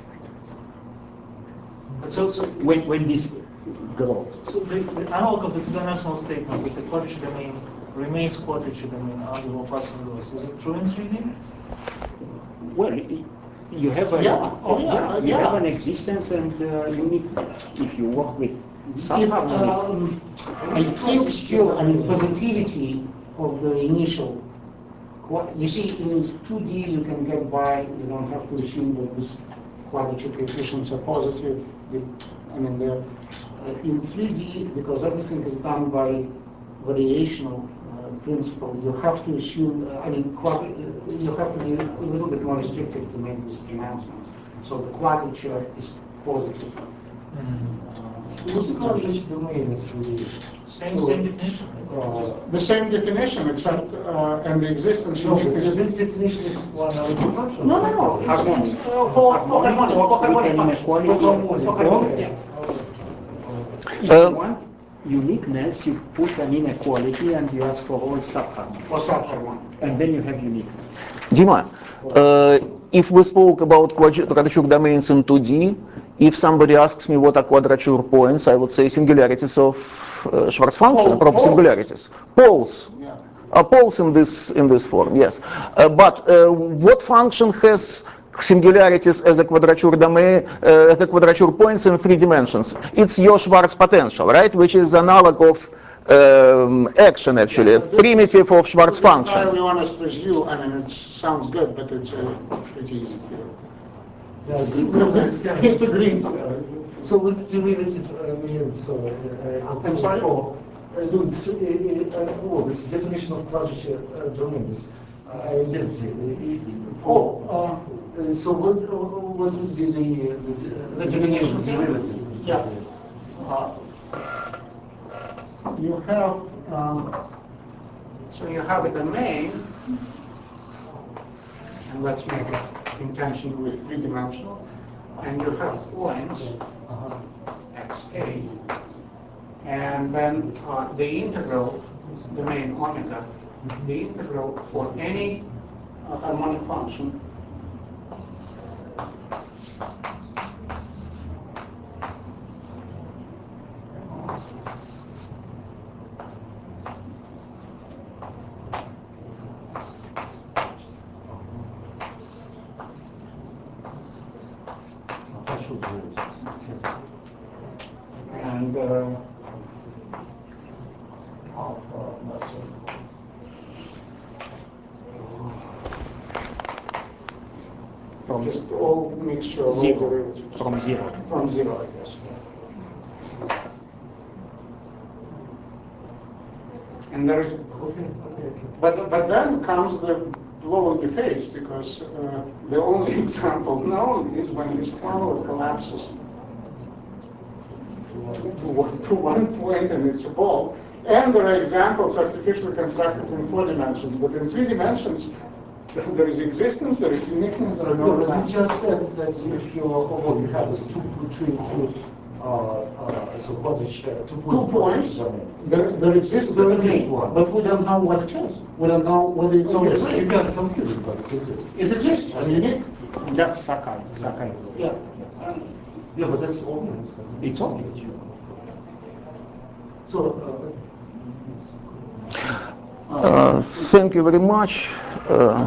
Speaker 2: But so, so,
Speaker 3: When, when this grows.
Speaker 2: so the, the analog of the two-dimensional statement with the quadrature domain remains quadrature domain under Laplace-Inverse. Is it true in three D?
Speaker 3: Well, y- you have a,
Speaker 4: Yeah, oh, yeah,
Speaker 3: you
Speaker 4: yeah.
Speaker 3: have an existence and uh, uniqueness. If you work with
Speaker 4: If,
Speaker 3: subharmonic,
Speaker 4: um, I think still, I mean, positivity of the initial, qua- you see, in two D you can get by, you don't have to assume that these quadrature coefficients are positive. You- I mean, they're, uh, in three D, because everything is done by variational uh, principle, you have to assume, uh, I mean, quad- uh, you have to be a little bit more restrictive to make these pronouncements. So the quadrature is positive.
Speaker 6: What's the quadrature domain in three D?
Speaker 2: Same,
Speaker 6: So,
Speaker 2: same definition, right?
Speaker 6: Uh,
Speaker 2: Just-
Speaker 4: The same definition, except, uh, and the existence.
Speaker 6: No, but
Speaker 4: uniqueness-
Speaker 6: this definition is one Eigen function.
Speaker 4: No, no, no, it's,
Speaker 3: Harmonic.
Speaker 4: it's uh, for, for harmonic, for harmonic
Speaker 3: With an
Speaker 4: function.
Speaker 3: inequality.
Speaker 4: For harmonic, for harmonic, yeah.
Speaker 3: if
Speaker 1: Uh,
Speaker 3: you want uniqueness, you put an inequality and you ask for all subharmonic.
Speaker 4: For subharmonic.
Speaker 3: And then you have uniqueness.
Speaker 1: Dima, uh, if we spoke about quadra- quadrature domains in two D, if somebody asks me what are quadrature points, I would say singularities of uh, Schwarz function,
Speaker 4: Pole-
Speaker 1: proper
Speaker 4: poles.
Speaker 1: singularities. Poles.
Speaker 4: Yeah.
Speaker 1: Uh, poles in this in this form, yes. Uh, but uh, what function has singularities as a quadrature domain, uh, as a quadrature points in three dimensions? It's your Schwarz potential, right? Which is analog of um, action, actually,
Speaker 4: Yeah, but this-
Speaker 1: primitive of Schwarz
Speaker 4: To be
Speaker 1: function.
Speaker 4: entirely honest with you, I mean, it sounds good, but it's a pretty easy theory.
Speaker 6: Yeah,
Speaker 4: It's
Speaker 6: it's,
Speaker 4: a
Speaker 6: it's kind
Speaker 4: it's a
Speaker 6: of,
Speaker 4: green theory.
Speaker 6: so with derivative uh, means, so, uh,
Speaker 4: I'm sorry?
Speaker 6: for, uh, look, so, uh, uh, oh, this definition of quadrature uh, domains. I didn't see it.
Speaker 4: Oh, uh,
Speaker 6: Uh, So what, what would be the, the, the definition of derivative?
Speaker 4: yeah. Uh, you have, um, so you have a domain, and let's make it intentionally three-dimensional, and you have points,
Speaker 6: Uh-huh.
Speaker 4: xa, and then uh, the integral, domain omega, the integral for any uh, harmonic function
Speaker 6: Partial derivative.
Speaker 4: and uh, alpha, that's it.
Speaker 3: From
Speaker 4: Just all mixture of all
Speaker 3: zero.
Speaker 4: derivatives.
Speaker 3: From zero.
Speaker 4: From zero, I guess. And there's, but but then comes the blow in the face, because uh, the only example known is when this flower collapses to one, to one point and it's a ball. And there are examples artificially constructed in four dimensions, but in three dimensions, there is existence, there is uniqueness, there are
Speaker 6: No,
Speaker 4: no
Speaker 6: but you
Speaker 4: dimensions.
Speaker 6: just said that if you, although you have this two, two, two, uh, uh, so what is, uh, two
Speaker 4: Two points,
Speaker 6: domain.
Speaker 4: there, there exists
Speaker 6: There
Speaker 4: a
Speaker 6: exists
Speaker 4: domain,
Speaker 6: one.
Speaker 4: but we don't know what it is. We don't know whether it's
Speaker 6: So
Speaker 4: only
Speaker 6: yes, you
Speaker 4: three.
Speaker 6: can compute it, but it exists.
Speaker 4: It exists, and unique.
Speaker 3: That's Sakai. Sakai.
Speaker 4: Yeah.
Speaker 6: Yeah, but that's obvious.
Speaker 3: It's obvious.
Speaker 6: So,
Speaker 1: Uh, thank you very much. Uh,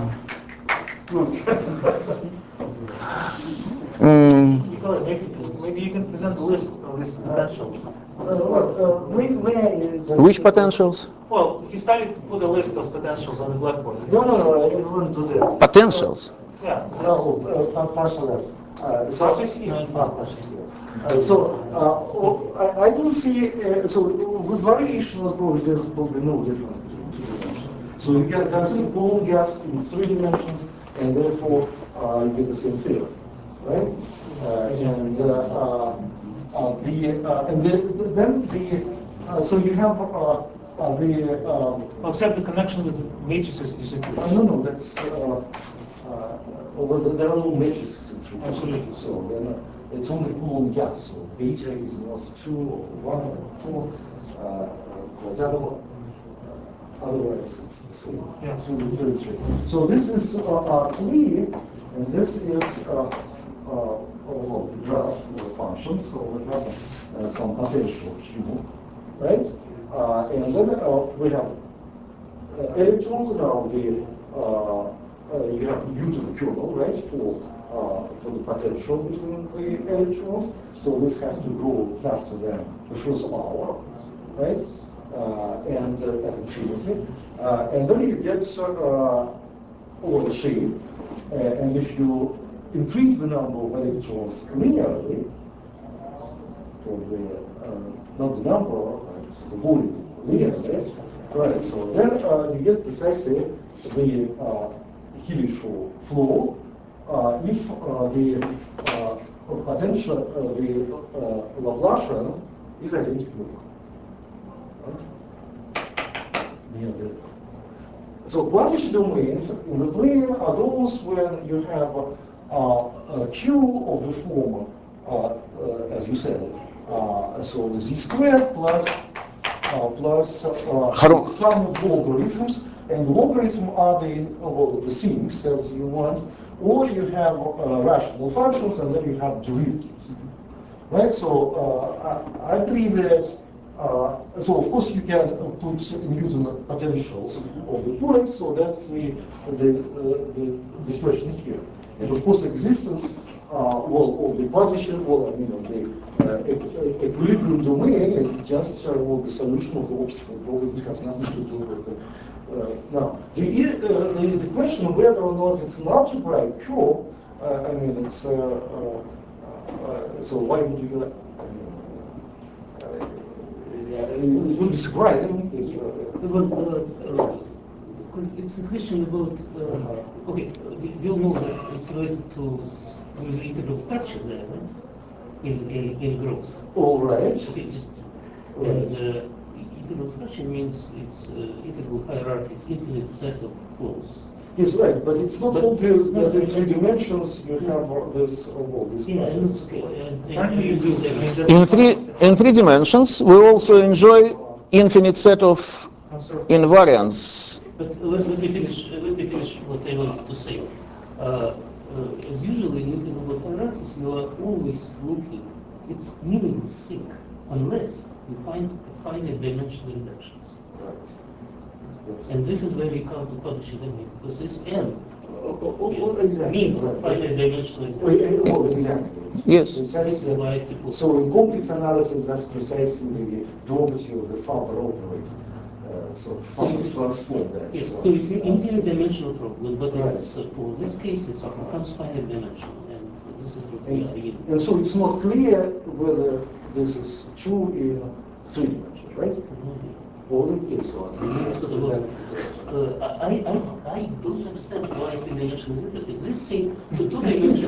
Speaker 1: mm,
Speaker 2: Nikolai, maybe, maybe you can present a list of these potentials.
Speaker 6: uh, uh, uh, where, where,
Speaker 1: which potentials?
Speaker 2: Well, he started to put a list of potentials on the blackboard.
Speaker 6: No, no, no, I don't want to do that.
Speaker 1: Potentials.
Speaker 2: Yeah.
Speaker 6: No, uh, partial. Uh, so,
Speaker 2: Partial here.
Speaker 6: Ah, partial here. Uh, so, uh, oh, I, I don't see, uh, so with variation of probably there's probably no difference between two dimensions. So you can consider Coulomb gas in three dimensions, and therefore uh, you get the same theory, right? Uh, and uh, uh, uh, the uh, and the, the, then the uh, so you have uh, uh, the um,
Speaker 2: Except the connection with the matrices disappears.
Speaker 6: uh, no, no, that's, uh, uh, well, there are no matrices in three dimensions, so they're not, it's only Coulomb gas, so beta is not two or one or four, uh, whatever. Uh, otherwise, it's the same.
Speaker 2: Yeah.
Speaker 6: Two, three, three. So this is uh, uh, three, and this is uh, uh, well, the graph of the function, so we have uh, some potential Q, right? Uh, and then uh, we have Uh, electrons now the uh, uh, you have u to the kernel, right, for uh, for the potential between the electrons. So this has to go faster than the first power, right? Uh, and uh, at infinity, uh, and then you get uh, over the shape. Uh, and if you increase the number of electrons linearly, for the uh, not the number, uh, the volume linearly. Right, so then uh, you get precisely the uh, Healy flow uh, if uh, the uh, potential, uh, the uh, Laplacian is identical. Right? Yeah, the, so quantish domains in the plane are those when you have uh, a Q of the form, uh, uh, as you said, uh, so z squared plus Uh, plus uh, sum of logarithms, and logarithm are the uh, well, the things as you want, or you have uh, rational functions and then you have derivatives, right? So uh, I, I believe that. Uh, so of course you can uh, put Newton potentials of the points. So that's the the, uh, the the question here, and of course existence. Uh, well, of the partition, well, I mean, of the uh, e equilibrium domain is just uh, well, the solution of the optical problem. It has nothing to do with the. Uh, now, the, uh, the the question of whether or not it's an algebraic curve, uh, I mean, it's uh, uh, uh, so why would you? Uh, uh, it would be surprising if. Uh,
Speaker 5: Well, uh, uh, it's a question about, uh, okay, we all know that it's related to, with integral structure there, right? In, in, in groups.
Speaker 6: All right.
Speaker 5: Okay, just,
Speaker 6: Right.
Speaker 5: and uh, integral structure means it's uh, integral hierarchies, infinite set of flows.
Speaker 6: Yes, right, but it's not
Speaker 5: But
Speaker 6: obvious
Speaker 5: it's not-
Speaker 6: that in three dimensions you have all this, all this.
Speaker 5: Yeah, and it's, okay, and, and you use that.
Speaker 1: In three, in three dimensions, we also enjoy infinite set of invariants.
Speaker 5: But let, let me finish. Uh, let me finish what I wanted to say. Uh, uh, as usually in integral hierarchies, you are always looking. It's meaningless thing unless you find a finite dimensional inductions. And this is where we come to publishing domain, because this N
Speaker 6: Oh, oh, oh, exactly.
Speaker 5: means a finite dimensional
Speaker 6: Oh,
Speaker 5: induction.
Speaker 6: yeah, oh, exactly.
Speaker 1: Yes.
Speaker 5: This is
Speaker 6: Precisely.
Speaker 5: why it's equal.
Speaker 6: So in complex analysis, that's precisely the property of the Faber operator. Uh, so Faber
Speaker 5: it's-
Speaker 6: transform that.
Speaker 5: Yes,
Speaker 6: so-
Speaker 5: so it's an infinite dimensional problem, but
Speaker 6: Right.
Speaker 5: it's, uh, for this case, it becomes finite dimensional, and this is what we are
Speaker 6: And,
Speaker 5: beginning.
Speaker 6: and so it's not clear whether this is true in three dimensions, right? Or in case one.
Speaker 5: Uh, I, I, I don't understand why three dimension is interesting. This thing, the two dimension,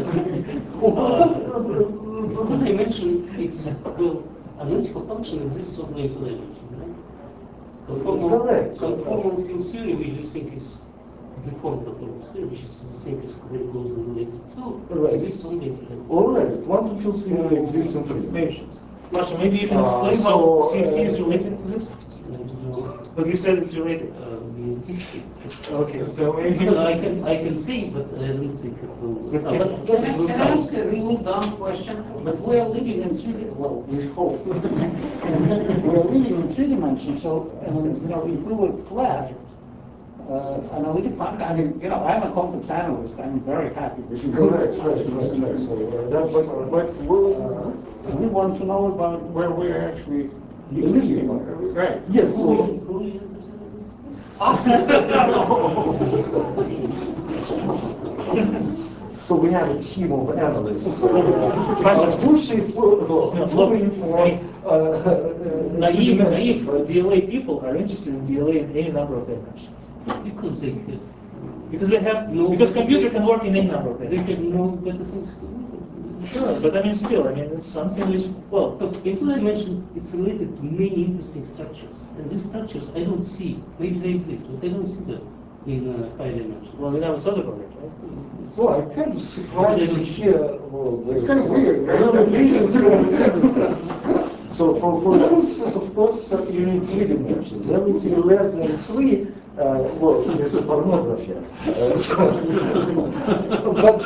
Speaker 5: uh, two dimension, it's, well, analytical function exists only in two dimensions, right? Conformal,
Speaker 6: Correct.
Speaker 5: conformal field theory, we just think is deformed conformal theory, which is the same is very closely related to,
Speaker 6: Right.
Speaker 5: exists only in
Speaker 6: All right, quantum field theory exists in three dimensions.
Speaker 2: Marshall, maybe you can
Speaker 6: Uh,
Speaker 2: explain
Speaker 6: so,
Speaker 2: how C F T is
Speaker 6: uh,
Speaker 2: related to this?
Speaker 5: uh,
Speaker 2: But you said it's related.
Speaker 5: we anticipate.
Speaker 2: Okay, so maybe.
Speaker 5: No, I can, I can see, but I don't think it will.
Speaker 6: But
Speaker 5: sound-
Speaker 6: can-
Speaker 4: Can I,
Speaker 5: it will
Speaker 4: can I
Speaker 5: sound-
Speaker 4: ask a real dumb question? But we are living in three, well, we hope. We are living in three dimensions, so, um, you know, if we were flat, uh, analytic function, I mean, you know, I'm a complex analyst, I'm very happy with the
Speaker 6: Correct,
Speaker 4: complex
Speaker 6: right,
Speaker 4: functions.
Speaker 6: right, right. So uh, that's.
Speaker 4: But, but we'll, we want to know about where we're actually existing, right?
Speaker 6: Yes,
Speaker 5: Who
Speaker 6: so.
Speaker 5: is- who is interested in this?
Speaker 6: So we have a team of analysts uh, uh, pushing for, pulling for uh, uh,
Speaker 2: Naive,
Speaker 6: dimensions,
Speaker 2: naive
Speaker 6: right?
Speaker 2: D L A people are interested in D L A in any number of dimensions.
Speaker 5: Because they have,
Speaker 2: Because they have,
Speaker 5: No.
Speaker 2: because computer can work in any number of
Speaker 5: they
Speaker 2: dimensions.
Speaker 5: have no better things to do.
Speaker 2: Sure, but I mean, still, I mean, it's something which, well,
Speaker 5: Look, in two dimension, it's related to many interesting structures. And these structures I don't see, maybe they exist, but I don't see them in uh, five dimension.
Speaker 2: well, we never thought about it, right?
Speaker 6: Well, I'm kind of surprised to hear, well,
Speaker 4: It's
Speaker 6: there's
Speaker 4: kind of weird, right?
Speaker 6: reasons from physicists. So for, for physicists, of course, uh, you need three dimensions. Everything less than three, uh, well, is a pornography. Uh, so, but,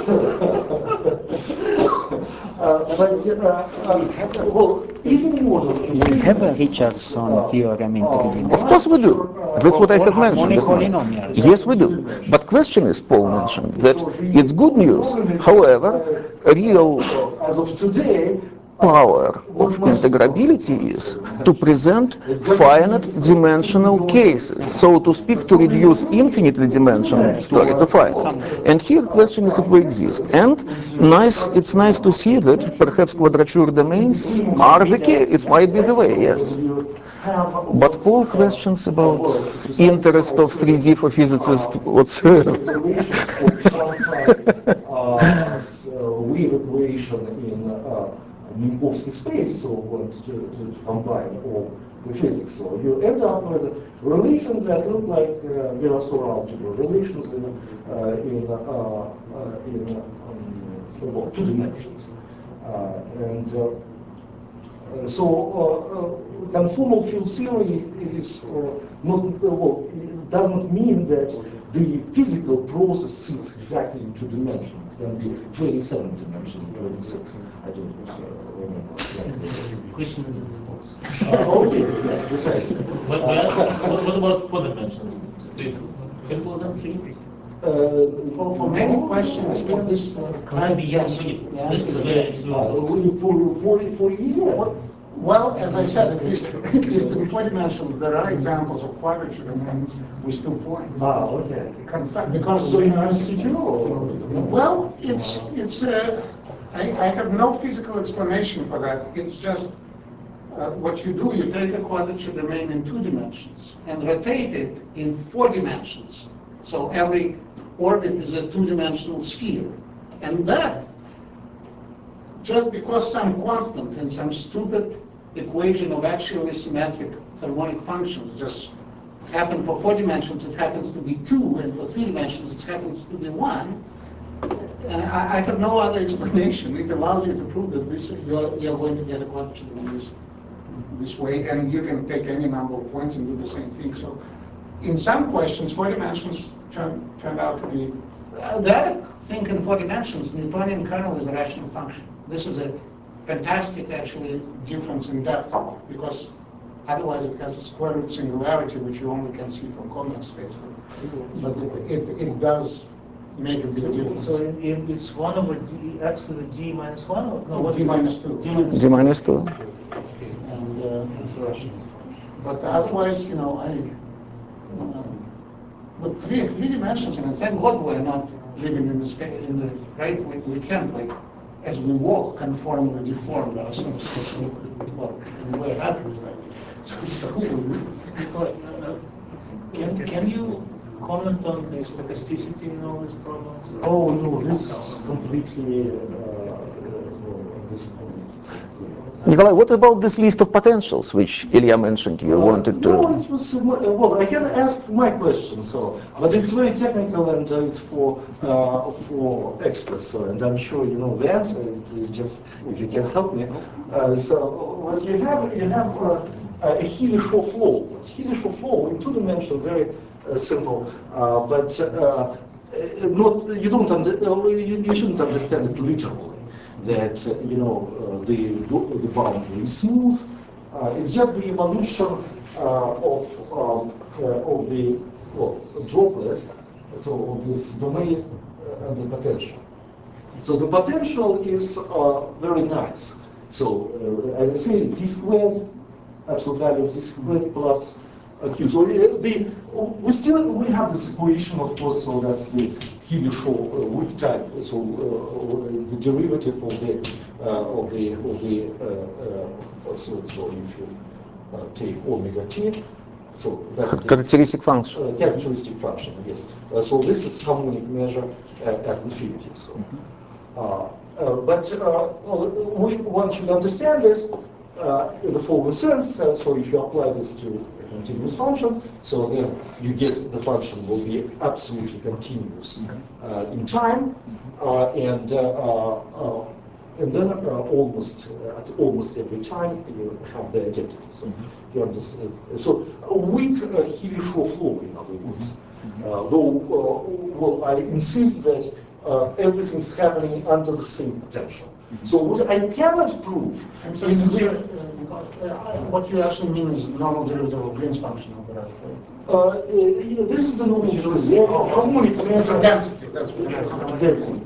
Speaker 6: uh, but, uh, uh, well, is it model?
Speaker 8: We have a Richardson theorem in three dimensions.
Speaker 1: Of course we do. That's what I have mentioned.
Speaker 8: Harmonic
Speaker 1: isn't it?
Speaker 8: polynomials.
Speaker 1: Yes, we do. But question is, Paul mentioned, that it's good news. However, real
Speaker 6: As of today,
Speaker 1: power of integrability is to present finite dimensional cases, so to speak, to reduce infinitely dimensional story to finite. And here question is if we exist. And nice, it's nice to see that perhaps quadrature domains are the case. It might be the way, yes. But Paul questions about interest of three D for physicists whatsoever.
Speaker 6: relations of sometimes uh, s- uh, wave equation in uh, Minkowski space, so going to, to, to combine all the physics. So you end up with relations that look like uh, Virasoro algebra, relations in, uh, in, uh, uh, in um, well, two dimensions. Uh, and uh, Uh, so, uh, uh, conformal field theory is uh, not, uh, well, it does not mean that the physical process sits exactly in two dimensions. It can be twenty-seven dimensions, twenty-six. I don't uh, remember exactly.
Speaker 5: Question is in the box.
Speaker 6: Uh, okay, exactly, precisely.
Speaker 7: But, but what, what about four dimensions? Is it simpler than three?
Speaker 6: Uh,
Speaker 4: For, for many questions for this uh,
Speaker 5: Can be yes.
Speaker 4: the
Speaker 5: This
Speaker 4: answer
Speaker 5: is
Speaker 4: is
Speaker 5: very
Speaker 4: yes.
Speaker 6: uh, for, for, for easy.
Speaker 4: Well, as I said, at least, at least in four dimensions, there are examples of quadrature domains with two points.
Speaker 6: Ah, okay.
Speaker 4: Construct- Because,
Speaker 6: So you have C Q or?
Speaker 4: well, it's, it's, uh, I, I have no physical explanation for that. It's just, uh, what you do, you take a quadrature domain in two dimensions and rotate it in four dimensions. So every orbit is a two-dimensional sphere. And that, just because some constant in some stupid equation of axially symmetric harmonic functions just happen for four dimensions, it happens to be two, and for three dimensions, it happens to be one. And I, I have no other explanation. It allows you to prove that this you're, you're going to get a quadrature in this, this way, and you can take any number of points and do the same thing. So, in some questions, four dimensions turn, turned out to be. Uh, the other thing in four dimensions, Newtonian kernel is a rational function. This is a fantastic, actually, difference in depth because otherwise it has a square root singularity, which you only can see from convex space. But it, it, it does make a big difference.
Speaker 2: So it, it, it's one over d, x to the d minus one? Or, no, what
Speaker 4: d minus two.
Speaker 2: D minus
Speaker 1: D minus two.
Speaker 4: And uh, it's rational. But otherwise, you know, I. Um, with three three dimensions, and thank God we're not living in the space in the right. We, we can't like as we walk conform and deform ourselves. So, well, we're happy with that. So, so
Speaker 2: Can, can you comment on the stochasticity in all these problems?
Speaker 6: Oh no, this is completely uh, uh, disappointing.
Speaker 1: Nikolai, what about this list of potentials which Ilya mentioned you
Speaker 6: Uh,
Speaker 1: wanted to?
Speaker 6: No, it was, uh, well, I can ask my question, so, but it's very technical and uh, it's for uh, for experts, so, and I'm sure you know the answer, it's uh, just if you can help me. Uh, so, what you have, you have uh, a Healy-Shaw flow. Healy-Shaw flow in two dimensions, very uh, simple, uh, but uh, not, you don't, under, you, you shouldn't understand it literally. That uh, you know uh, the the boundary is smooth. Uh, it's just the evolution uh, of um, uh, of the well, droplet, so of this domain uh, and the potential. So the potential is uh, very nice. So uh, as I say, z squared, absolute value of z squared plus uh, q. So uh, the we still we have this equation, of course. So that's the Healy-Shaw uh, weak type. So uh, the derivative of the uh, of the of the uh, uh, so, so if you uh, take omega t, so that's the
Speaker 1: Characteristic function.
Speaker 6: uh, characteristic function. Yes. Uh, so this is harmonic measure at, at infinity. So, uh, uh, but uh, we one should understand this uh, in the following sense. Uh, so if you apply this to a continuous function, so then you get the function will be absolutely continuous uh, in time, uh, and uh, uh, and then uh, almost uh, at almost every time you have the identity. So mm-hmm. you understand. So a weak uh, Healy-Shaw flow, in other words. Mm-hmm. uh, though, uh, well, I insist that uh, everything is happening under the same potential. Mm-hmm. So what I cannot prove
Speaker 4: I'm sorry,
Speaker 6: is
Speaker 4: I'm
Speaker 6: the
Speaker 4: sorry, uh, uh, what you actually mean is normal derivative of Green's function of the right.
Speaker 6: Uh, uh, this is the normal derivative. Harmonic
Speaker 4: It's a density. That's what
Speaker 6: yes,
Speaker 4: it is.
Speaker 6: density.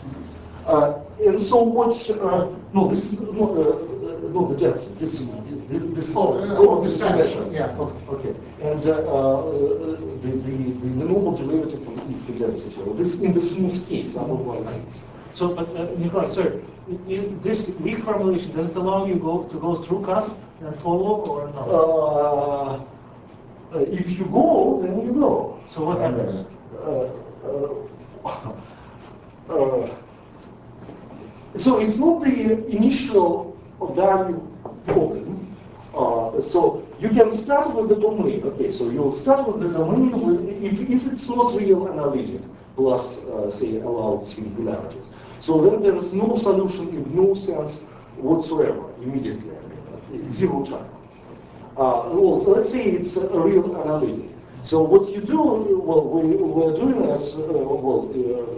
Speaker 6: Uh, and so what's uh, no, this is not uh, uh, not the density. This is this is
Speaker 4: Oh, uh, oh, the symmetry. Yeah.
Speaker 6: Okay. okay. And uh, uh, the, the the normal derivative is the density. Or this in the smooth case. Otherwise, it's
Speaker 2: so. But uh, Nikolai, sir, in this weak formulation, does it allow you go to go through cusp and follow, or no?
Speaker 6: Uh, uh, if you go, then you go.
Speaker 2: So what happens?
Speaker 6: Uh, uh, uh, So it's not the initial value problem. Uh, so you can start with the domain. Okay, so you'll start with the domain with, if, if it's not real analytic plus, uh, say, allowed singularities. So then there is no solution in no sense whatsoever immediately. I mean, zero time. Uh, well, so let's say it's a real analytic. So what you do, well, we, we're doing as, uh, well,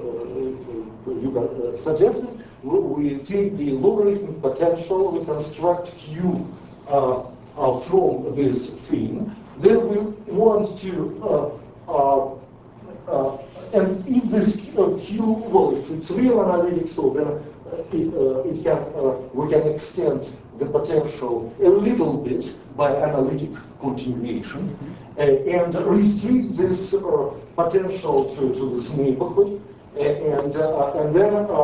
Speaker 6: uh, you got uh, suggested, we take the logarithmic potential, we construct Q uh, uh, from this thing. Then we want to, uh, uh, uh, and if this uh, Q, well, if it's real analytic, so then uh, it, uh, it can, uh, we can extend the potential a little bit by analytic continuation, mm-hmm. uh, and restrict this uh, potential to, to this neighborhood, uh, and uh, and then. Uh,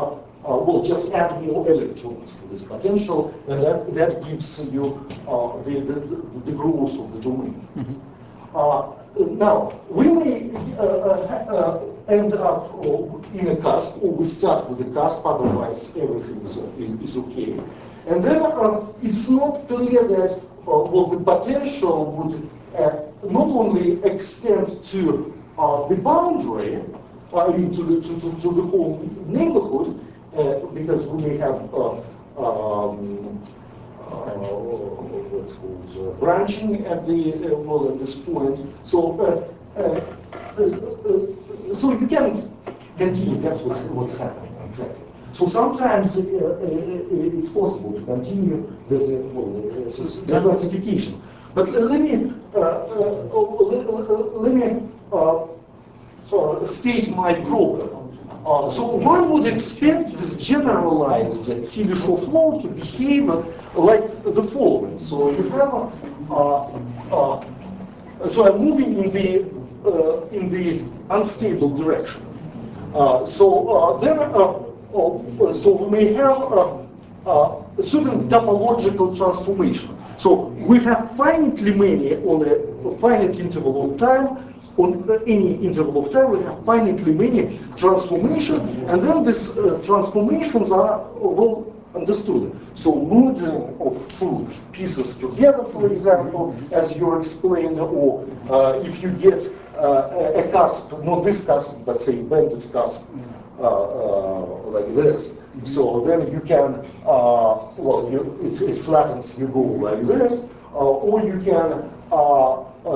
Speaker 6: uh, well, just add more electrons to this potential, and that, that gives you uh, the, the, the growth of the domain.
Speaker 8: Mm-hmm.
Speaker 6: uh, now, we may uh, uh, end up in a cusp, or we start with a cusp, otherwise everything is, is okay. And then uh, it's not clear that uh, well, the potential would uh, not only extend to uh, the boundary, uh, to, the, to, to, to the whole neighborhood, uh, because we may have uh, um, uh, what's called uh, branching at the uh, well at this point. So uh, uh, uh, uh, so you can't continue. That's what, what's happening exactly. So sometimes uh, uh, it's possible to continue with a well, uh, classification. But uh, let me uh, uh, let, let me uh, uh, state my problem. Uh, so one would expect this generalized Hileshoff law to behave like the following. So you have, uh, uh, so I'm moving in the uh, in the unstable direction. Uh, so uh, then, uh, uh, so we may have uh, uh, a certain topological transformation. So we have finitely many on a finite interval of time. On any interval of time, we have finitely many transformations, and then these uh, transformations are well understood. So merging of two pieces together, for example, as you explained, or uh, if you get uh, a cusp, not this cusp, but say banded cusp, uh, uh, like this. So then you can, uh, well, you, it, it flattens, you go like this, uh, or you can. Uh, Uh,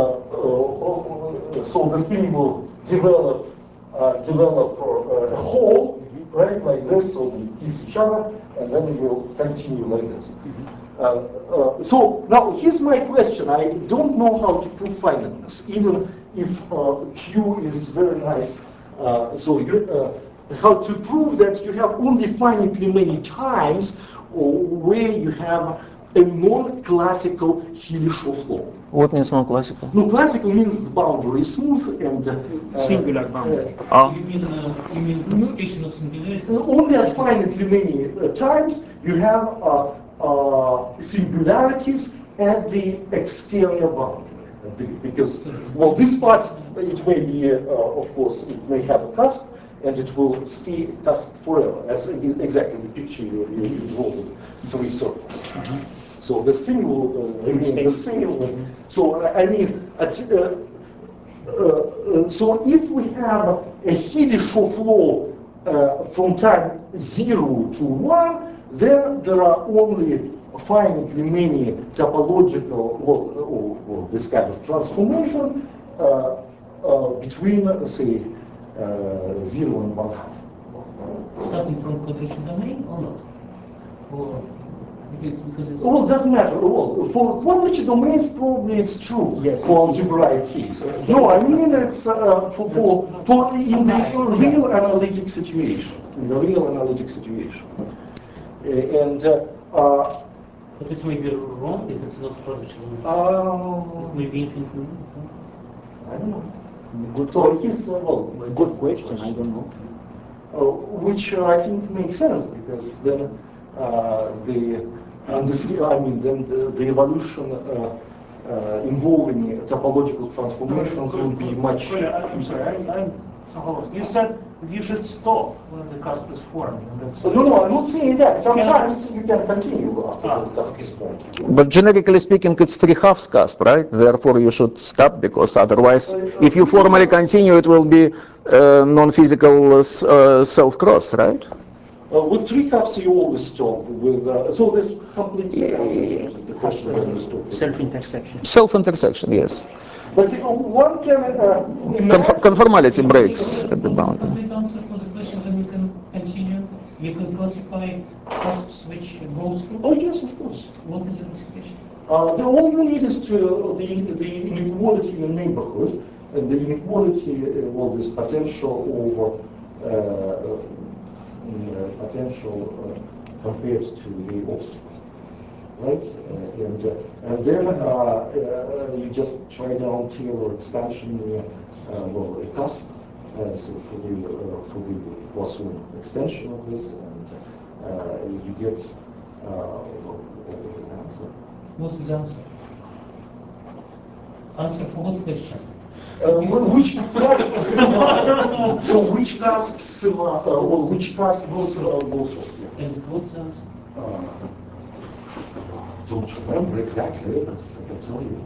Speaker 6: uh, so the thing will develop uh, develop uh, a hole, right, like this, so they kiss each other, and then it will continue like this. Uh, uh, so now here's my question. I don't know how to prove finiteness, even if uh, Q is very nice. Uh, so you, uh, how to prove that you have only finitely many times where you have a non-classical Hileshoff law.
Speaker 1: What means non-classical?
Speaker 6: No, classical means the boundary is smooth and uh,
Speaker 8: singular boundary.
Speaker 6: Uh,
Speaker 1: Ah.
Speaker 5: You mean, uh, you mean classification of singularity?
Speaker 6: Only at finitely many uh, times you have uh, uh, singularities at the exterior boundary. Because, well, this part, it may be, uh, of course, it may have a cusp, and it will stay cusp forever, as exactly the picture you, you, you draw with three circles. Mm-hmm. So the thing will uh, remain the same. So I mean, uh, uh, so if we have a Hileshoff law uh, from time zero to one, then there are only finitely many topological, well, or, or this kind of transformation uh, uh, between, uh, say, uh, zero and one half.
Speaker 5: Starting from quadrature domain or not? Or because it's
Speaker 6: Well, it doesn't matter. Well, for quadrature domains, probably it's true.
Speaker 8: Yes.
Speaker 6: For algebraic case. No, I mean it's uh, for for for in the real analytic situation. In the real analytic situation, uh, and uh, uh,
Speaker 5: but it's maybe wrong if it's not quadrature domain.
Speaker 6: uh,
Speaker 5: Maybe infinitely.
Speaker 6: I don't know.
Speaker 8: Good,
Speaker 6: So it is uh, well,
Speaker 8: good question, I don't know.
Speaker 6: uh, which uh, I think makes sense because then uh, the understand, I mean then the, the evolution uh, uh, involving topological transformations will be much.
Speaker 2: Wait, I- I'm sorry, I, I'm somehow lost. You said you should stop when the cusp is formed. And that's,
Speaker 6: No, no, I'm not saying that. Sometimes you can continue after
Speaker 2: Ah,
Speaker 6: the cusp is formed.
Speaker 1: But generically speaking, it's three halves cusp, right? Therefore, you should stop because otherwise, if you formally continue, it will be uh, non-physical uh, self-cross, right?
Speaker 6: Uh, with three cups, you always stop. With uh, so this complete
Speaker 1: Yeah.
Speaker 6: the question when you stop.
Speaker 8: Self-intersection.
Speaker 1: Self-intersection, yes.
Speaker 6: But uh, one can uh,
Speaker 1: Conf
Speaker 6: imagine.
Speaker 1: conformality breaks at the boundary.
Speaker 5: Complete answer for the question, then we can continue. You can classify cusps which goes through.
Speaker 6: Oh yes, of course.
Speaker 5: What is the classification?
Speaker 6: Uh, the, all you need is to the the inequality in the neighborhood, and the inequality uh, well, this potential over uh, uh, potential uh, compared to the obstacle, right? Uh, and uh, and then uh, uh, you just try down Taylor expansion, uh, well, a cusp, Uh, so for the uh, for the Poisson extension of this, and uh, you get uh, the answer.
Speaker 5: What is the answer? Answer for what question?
Speaker 6: Uh, which clasps? So which clasps? Uh, well, which clasp goes uh, goes off? Yeah.
Speaker 5: And what's the answer?
Speaker 6: Uh, don't remember exactly, but I can tell you.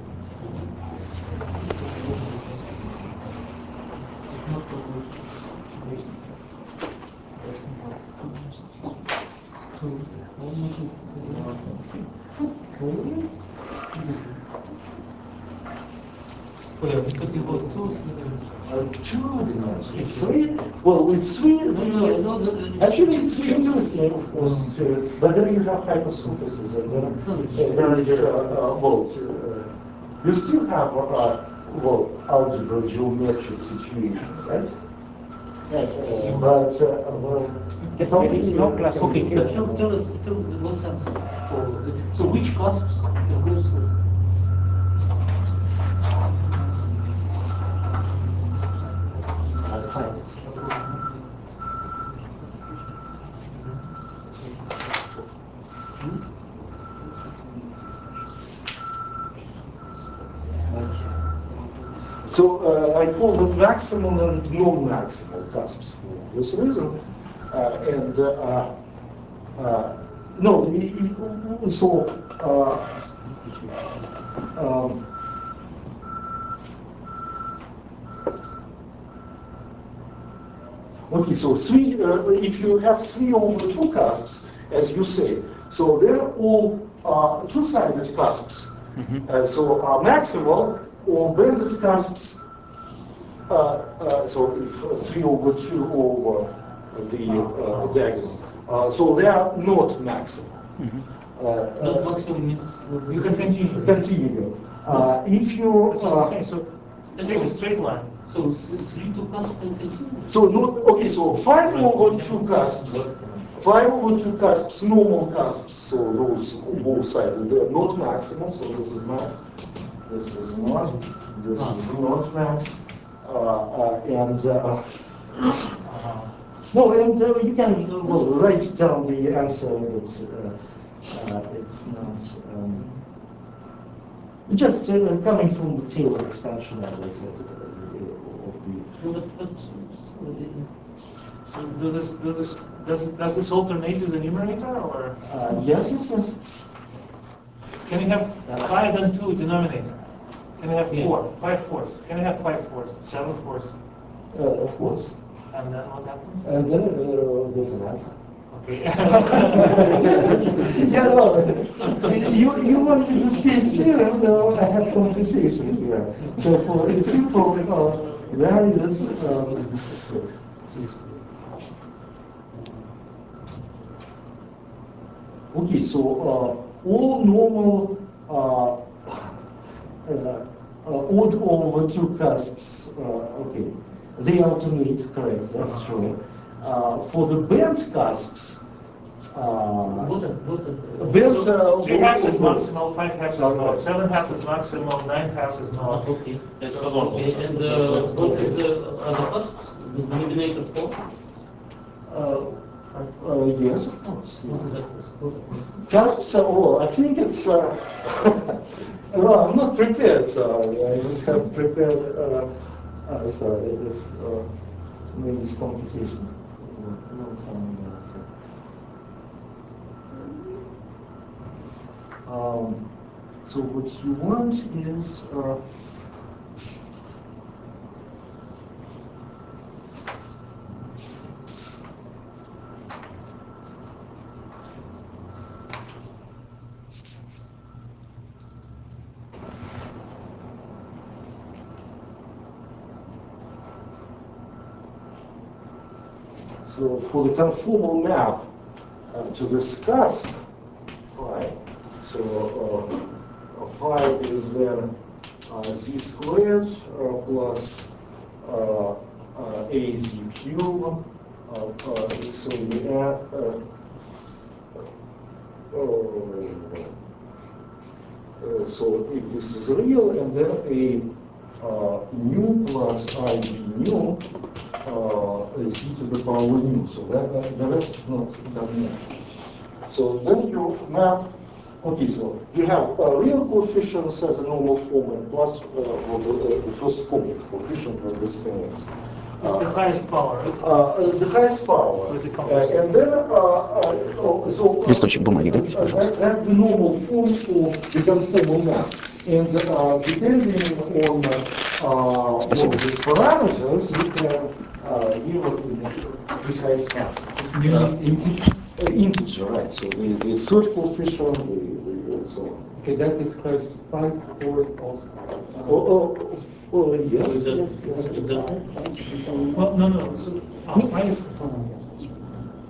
Speaker 5: Well, we could do both two.
Speaker 6: Uh, two dimensions. Three? Well, with three,
Speaker 5: No, no, no, no, no.
Speaker 6: actually it's interesting, of course, to, but then you have hyperscopicity, and then uh, there is, uh, uh, well, uh, you still have, uh, well, algebra, geometric situations, right?
Speaker 8: Right.
Speaker 6: Uh, but, uh, well,
Speaker 8: There
Speaker 6: something
Speaker 8: is no
Speaker 6: uh,
Speaker 8: class.
Speaker 6: can
Speaker 5: Okay,
Speaker 6: be
Speaker 5: tell,
Speaker 6: kept.
Speaker 5: tell, tell us, tell what's answer for the, so which clasps can go through?
Speaker 6: I'll find it. So uh, I call them maximum and non-maximal cusps for this reason. Uh, and uh, uh, no, the- the- so uh, um, okay, so three. Uh, if you have three over two cusps, as you say, so they're all uh, two-sided cusps.
Speaker 8: Mm-hmm.
Speaker 6: Uh, so are maximal or banded cusps. Uh, uh, so if uh, three over two over the uh, diagonal, uh, so they are not maximal.
Speaker 8: Mm-hmm.
Speaker 6: Uh,
Speaker 5: Not
Speaker 6: uh,
Speaker 5: maximum means
Speaker 2: You can continue.
Speaker 6: continue. Uh, if you
Speaker 2: That's what I'm
Speaker 6: uh,
Speaker 2: saying. So take a straight line.
Speaker 5: so s- three to cusp can continue.
Speaker 6: so not okay. So five over two cusps, five over two cusps, normal cusps. So those on both sides, they're not maximal. So this is max. This is not. This is not max. Uh, uh, and uh, no, and uh, you can uh, well write down the answer, but uh, uh, it's not. Um, just uh, coming from the Taylor expansion, as I said, uh, of the.
Speaker 5: No, but, but,
Speaker 2: So does this does this does does this alternate with the numerator, or
Speaker 6: Uh, yes, yes, yes.
Speaker 2: can you have five and two denominator? Can you have
Speaker 5: Yeah.
Speaker 2: four, five fourths? Can you have five fourths, seven fourths?
Speaker 6: Uh, of course.
Speaker 2: And then what happens?
Speaker 6: And then uh, there's an answer.
Speaker 2: Okay.
Speaker 6: Yeah, no, you, you want me to state theorem, no, I have computation here. So for the simple uh, values, um, okay, so uh, all normal uh, uh, uh, odd over two cusps, uh, okay, they alternate, correct, that's true. Uh, for the bent cusps, uh,
Speaker 5: what, a- what, a-
Speaker 6: bent
Speaker 2: So
Speaker 6: uh,
Speaker 2: three halves is
Speaker 6: over-
Speaker 2: maximal, five halves is not, seven halves is maximal, nine halves is not.
Speaker 5: okay.
Speaker 7: That's the normal.
Speaker 5: Okay, and uh, what is the other cusps? The denominator four?
Speaker 6: Uh, uh, yes, of course.
Speaker 5: What is that? What is that?
Speaker 6: Cusps, uh, well, I think it's, uh, well, I'm not prepared, so I just have prepared, uh, uh, so it is, uh, maybe it's computation. Uh, no time, uh, um, so what you want is, uh, so for the conformal map uh, to this cusp, phi, so uh, phi is then uh, z squared uh, plus uh, uh, a z cube. Uh, uh, so you add. Uh, oh, uh, so if this is real, and then a uh, nu plus I b nu uh, c to the power nu. So that, that the rest is not doesn't matter. So then you map. Okay, so you have uh, real coefficients as a normal form and plus uh, well, the, uh, the first complex coefficient when this thing is.
Speaker 2: It's the highest power.
Speaker 6: Uh, the highest power.
Speaker 2: With the
Speaker 6: Uh,
Speaker 2: complex.
Speaker 6: and then, uh, uh, oh, so, uh,
Speaker 1: Листочек бумаги дайте,
Speaker 6: uh,
Speaker 1: пожалуйста.
Speaker 6: that, that's the normal form of the conformal map. And uh, depending on uh, well, these parameters, you can uh, give a precise answer.
Speaker 8: Is integer?
Speaker 6: Uh, integer, right? So the, the third coefficient, the, the, so on.
Speaker 8: Okay, that describes five, four, also.
Speaker 6: Oh, oh, oh, yes, yes, yes.
Speaker 2: Well, no, no. So, oh, I is conformal. Yes, that's right.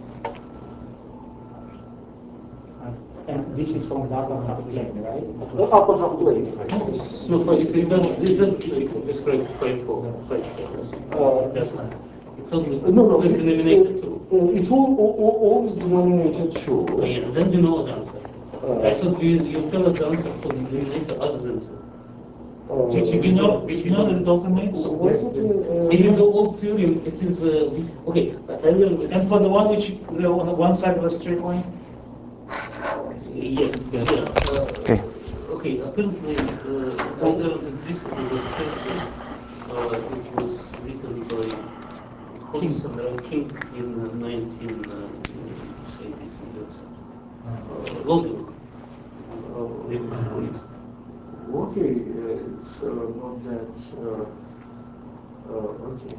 Speaker 8: And this is from the upper half plane, right?
Speaker 6: The upper half plane.
Speaker 5: No, but it it doesn't, it doesn't describe five, four, five, four.
Speaker 6: Uh,
Speaker 5: That's not. It's only,
Speaker 6: No, no,
Speaker 5: it's
Speaker 6: it-
Speaker 5: denominator two.
Speaker 6: Uh, It's all, all, all- always denominated two.
Speaker 5: Oh, yeah, then we know the answer.
Speaker 6: Uh,
Speaker 5: I thought you, you tell us the answer for the denominator other than two.
Speaker 6: uh,
Speaker 2: Did you, you know? Did you know that it alternates?
Speaker 6: What is it, uh,
Speaker 5: It is an old theorem, it is, uh, okay, I learned,
Speaker 2: And for the one which the on the one side of a straight line.
Speaker 5: yeah, yeah. uh,
Speaker 1: Okay.
Speaker 5: Okay, apparently, uh, I learned that this was a paper, uh, it was written by Holson and King in uh, nineteen eighties. Uh, Longbook. Uh, they call it.
Speaker 6: Okay, uh, it's uh, not that, uh, uh, okay.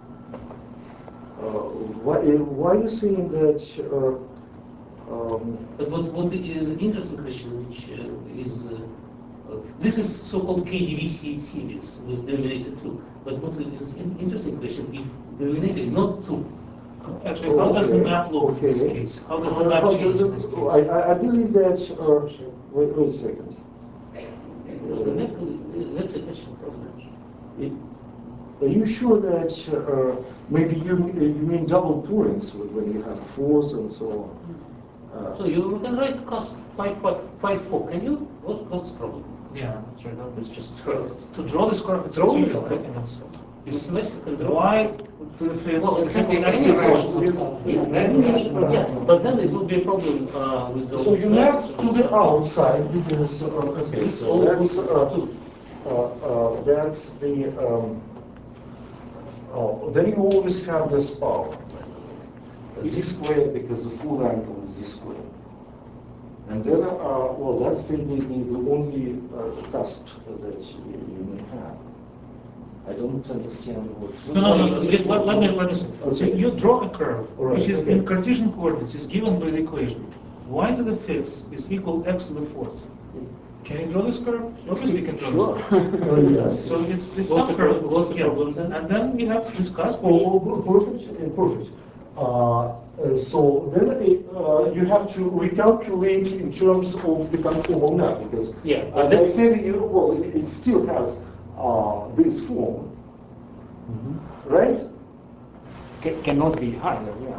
Speaker 6: Uh, Why, uh, why are you saying that, uh, um,
Speaker 5: But what, what is an interesting question, which uh, is, uh, uh, this is so-called K D V C series with denominator two. But what is an interesting question, if denominator is not two,
Speaker 2: Actually, how does the
Speaker 6: Okay,
Speaker 2: map look in this
Speaker 6: okay.
Speaker 2: case? How does
Speaker 6: uh,
Speaker 2: the map
Speaker 6: how
Speaker 2: change
Speaker 6: does
Speaker 2: in
Speaker 6: it-
Speaker 2: this
Speaker 6: I,
Speaker 2: case?
Speaker 6: I I believe that, uh, wait, wait a second.
Speaker 5: uh, the map, uh, that's a question for us.
Speaker 6: Are you sure that uh, maybe you, you mean double points when you have fours and so on? Uh,
Speaker 5: So you can write cos five, five, five, four. Can you? What, what's the problem?
Speaker 2: Yeah, that's right. That is just
Speaker 5: Uh,
Speaker 2: to draw this curve. It's
Speaker 5: Draw it,
Speaker 2: trivial, right?
Speaker 5: okay.
Speaker 2: And it's,
Speaker 5: It's nice you can draw.
Speaker 2: why to the fifth
Speaker 5: Well,
Speaker 2: simple
Speaker 5: exactly.
Speaker 2: x
Speaker 5: Yeah,
Speaker 2: division?
Speaker 5: yeah, but then it will be a problem uh, with the.
Speaker 6: So you map to the outside because, uh, okay,
Speaker 5: This
Speaker 6: so
Speaker 5: all
Speaker 6: that's,
Speaker 5: goes
Speaker 6: uh,
Speaker 5: to.
Speaker 6: uh, uh, that's the, um, oh, then you always have this power. Z squared because the full angle is Z squared. And then, uh, well, that's the, the, the the only uh, cusp that you, you may have. I don't understand what.
Speaker 2: No, no, no, no. Just let, let me let me say. So
Speaker 6: Okay.
Speaker 2: you draw a curve,
Speaker 6: Right,
Speaker 2: which is
Speaker 6: okay.
Speaker 2: in Cartesian coordinates, is given by the equation y to the fifth is equal x to the fourth. Can you draw this curve? Obviously, you can draw
Speaker 6: Sure.
Speaker 2: this curve.
Speaker 6: Oh, yes.
Speaker 2: So it's this
Speaker 5: What's the
Speaker 2: subcurve.
Speaker 5: pro- what's the
Speaker 2: yeah.
Speaker 5: problem then?
Speaker 2: And then we have this cusp.
Speaker 6: Oh, oh, perfect, uh, perfect. Uh, uh, so then uh, you have to recalculate in terms of the conformal map because,
Speaker 5: Yeah, but
Speaker 6: as I
Speaker 5: that's-
Speaker 6: said, you, well, it, it still has uh, this form, right?
Speaker 8: Ca- Cannot be higher, yeah.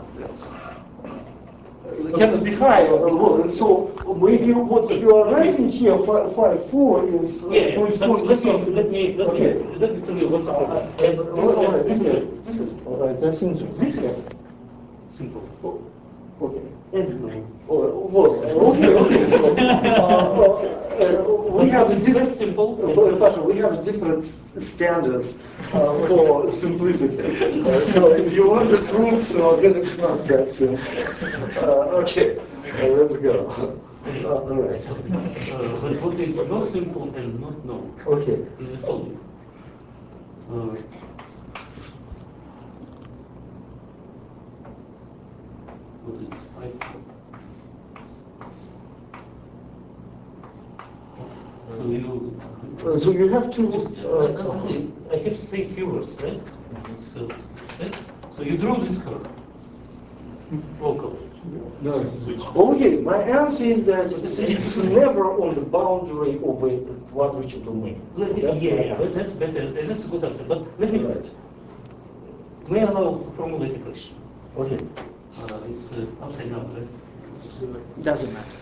Speaker 6: It cannot be higher. Uh, well, so maybe what you are writing here, five, five, four, is uh,
Speaker 5: Yeah, yeah.
Speaker 6: corresponds
Speaker 5: Let,
Speaker 6: to
Speaker 5: let, me,
Speaker 6: something.
Speaker 5: let me let
Speaker 6: Okay.
Speaker 5: me let me tell you what's the problem.
Speaker 6: Uh,
Speaker 5: And
Speaker 6: uh,
Speaker 5: this, is,
Speaker 6: all right,
Speaker 5: this,
Speaker 6: okay.
Speaker 5: is, this is
Speaker 6: All right, that's interesting.
Speaker 5: this is simple.
Speaker 6: Okay.
Speaker 5: And
Speaker 6: Oh, well, okay, okay. So uh, uh, we have a
Speaker 5: It's
Speaker 6: different
Speaker 5: very simple.
Speaker 6: uh, Pasha, we have different s- standards uh, for simplicity. Uh, so if you want to prove so, then it's not that simple. Uh, okay, uh, let's go. Uh, all right.
Speaker 5: Uh, but what is not simple and not known
Speaker 6: Okay.
Speaker 5: is the following. Uh, what is I? So you.
Speaker 6: Uh, so you have to.
Speaker 5: Just, uh,
Speaker 6: Uh,
Speaker 5: I have to say a few words, right? So, that's, so you draw this curve locally.
Speaker 8: No, it's switch.
Speaker 6: okay, my answer is that it's never on the boundary of a quadrature domain.
Speaker 5: Let me-
Speaker 6: That's
Speaker 5: yeah,
Speaker 6: my
Speaker 5: yeah, that's,
Speaker 6: answer.
Speaker 5: that's better. That's a good answer. But let me.
Speaker 6: Right.
Speaker 5: May I now formulate a question?
Speaker 6: Okay.
Speaker 5: Uh, it's uh, upside down, right?
Speaker 8: Doesn't matter.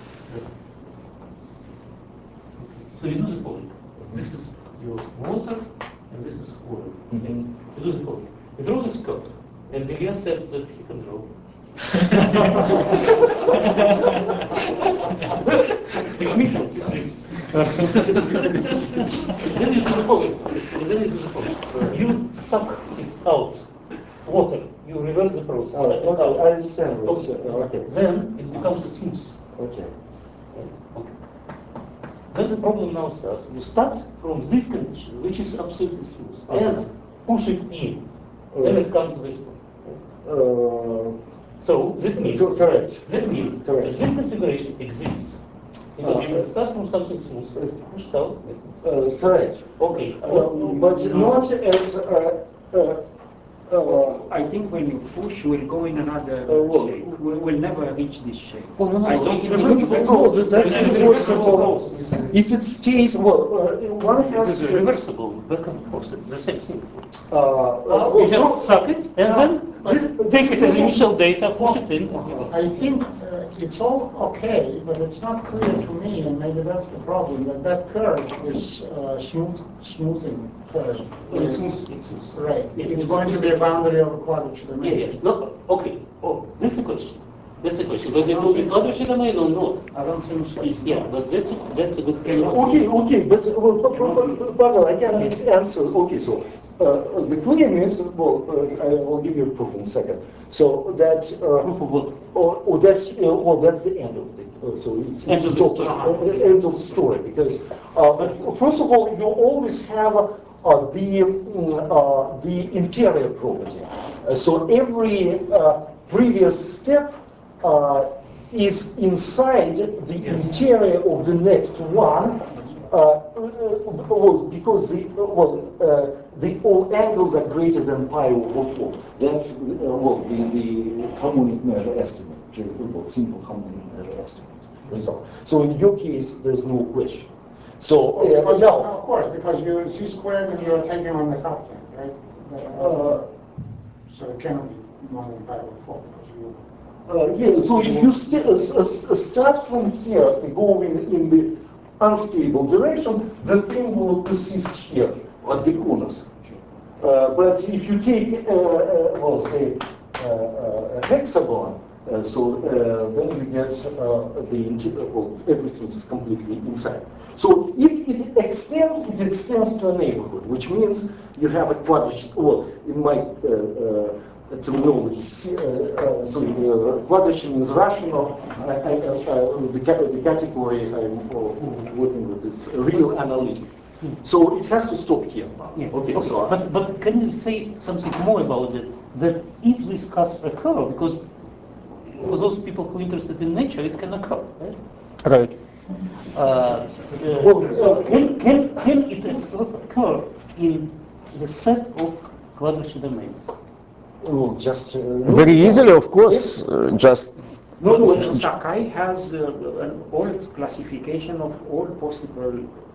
Speaker 5: So you do the following. This is your water, and this is oil.
Speaker 6: Mhm.
Speaker 5: You do the following. You draw this curve. And Ilya said that he can draw. Which means it exists. Then you do the following. Then you do the following. You suck it out. Water. You reverse the process.
Speaker 6: Oh,
Speaker 5: Suck it
Speaker 6: okay,
Speaker 5: out.
Speaker 6: I understand.
Speaker 5: Okay.
Speaker 6: Okay.
Speaker 5: Then it becomes smooth.
Speaker 6: Okay.
Speaker 5: Okay. Then the problem now starts. You start from this condition, which is absolutely smooth,
Speaker 6: Okay.
Speaker 5: and push it in. Then it comes to this point.
Speaker 6: Uh,
Speaker 5: So that means
Speaker 6: Co- correct.
Speaker 5: That means
Speaker 6: Correct.
Speaker 5: that this configuration exists. Because
Speaker 6: Uh,
Speaker 5: you can start from something smooth, push it out.
Speaker 6: uh, correct.
Speaker 5: Okay.
Speaker 6: Uh, but not as uh, uh, uh,
Speaker 3: I think when you push, we'll go in another
Speaker 6: Uh, well,
Speaker 3: shape. We will never reach this shape.
Speaker 5: Oh, no, no,
Speaker 3: I
Speaker 5: no,
Speaker 3: don't
Speaker 5: it's
Speaker 3: think
Speaker 5: reversible.
Speaker 6: No, that's
Speaker 5: It's a
Speaker 6: reversible.
Speaker 5: process.
Speaker 6: if it stays, well, uh, one
Speaker 5: It
Speaker 6: has
Speaker 5: is
Speaker 6: to.
Speaker 5: reversible, back and forth, it's the same thing.
Speaker 6: Uh,
Speaker 5: You just suck it, and then take it as initial data, push it in.
Speaker 4: I think uh, it's all okay, but it's not clear to me, and maybe that's the problem, that that curve is uh, smooth, smoothing curve.
Speaker 5: It's smooth, it's smooth.
Speaker 4: Right,
Speaker 5: Yeah,
Speaker 4: it's going to be a boundary of a quadrature
Speaker 5: Yeah,
Speaker 4: domain.
Speaker 5: yeah, no, okay, oh, that's the question. That's the question, because it will be quadrature domain or not.
Speaker 4: I don't think so.
Speaker 5: Yeah, but that's a, that's a good question.
Speaker 6: Okay, okay, but uh, but- but- but- Pavel, I can answer. Okay, so uh, the claim is, well, uh, I will give you a proof in a second. So that, uh,
Speaker 5: Proof of what?
Speaker 6: or, or that's, uh, well, that's the end of it. Uh, so it's,
Speaker 5: End of the
Speaker 6: stops,
Speaker 5: story.
Speaker 6: uh, end of the story. Because uh, first of all, you always have uh, the mm, uh, the interior property. Uh, so every uh, previous step uh, is inside the
Speaker 5: Yes.
Speaker 6: interior of the next one, uh, uh, well, because the well uh, the all angles are greater than pi over four. That's uh, well the, the harmonic measure estimate, well, simple harmonic measure estimate result. So in your case, there's no question. So uh,
Speaker 4: Because,
Speaker 6: now,
Speaker 4: of course, because you z squared and you're taking on the half thing, right?
Speaker 6: uh,
Speaker 4: So it cannot be more than pi over four, because you.
Speaker 6: Uh, yeah, so if you st uh, uh, start from here, going in the unstable direction, the thing will persist here at the corners. Uh, but if you take, uh, uh, well, say, uh, uh, a hexagon, uh, so uh, then you get uh, the interior, well, everything is completely inside. So if it extends, it extends to a neighborhood, which means you have a quadrature, well, in my uh, uh, terminology, uh, uh, so uh, quadrature means rational, I, I, uh, the, ca the category I'm uh, working with is real analytic. So it has to stop here.
Speaker 5: Yeah.
Speaker 6: Okay,
Speaker 5: Okay,
Speaker 6: so
Speaker 5: but, but can you say something more about that? That if this cusp occur, because for those people who are interested in nature, it can occur, right?
Speaker 1: Right.
Speaker 5: Uh, uh, so can, can, can it occur in the set of quadrature domains?
Speaker 6: well, just uh,
Speaker 1: Very easily, of course, uh, just
Speaker 6: no, no,
Speaker 3: So Sakai has uh, an old classification of all possible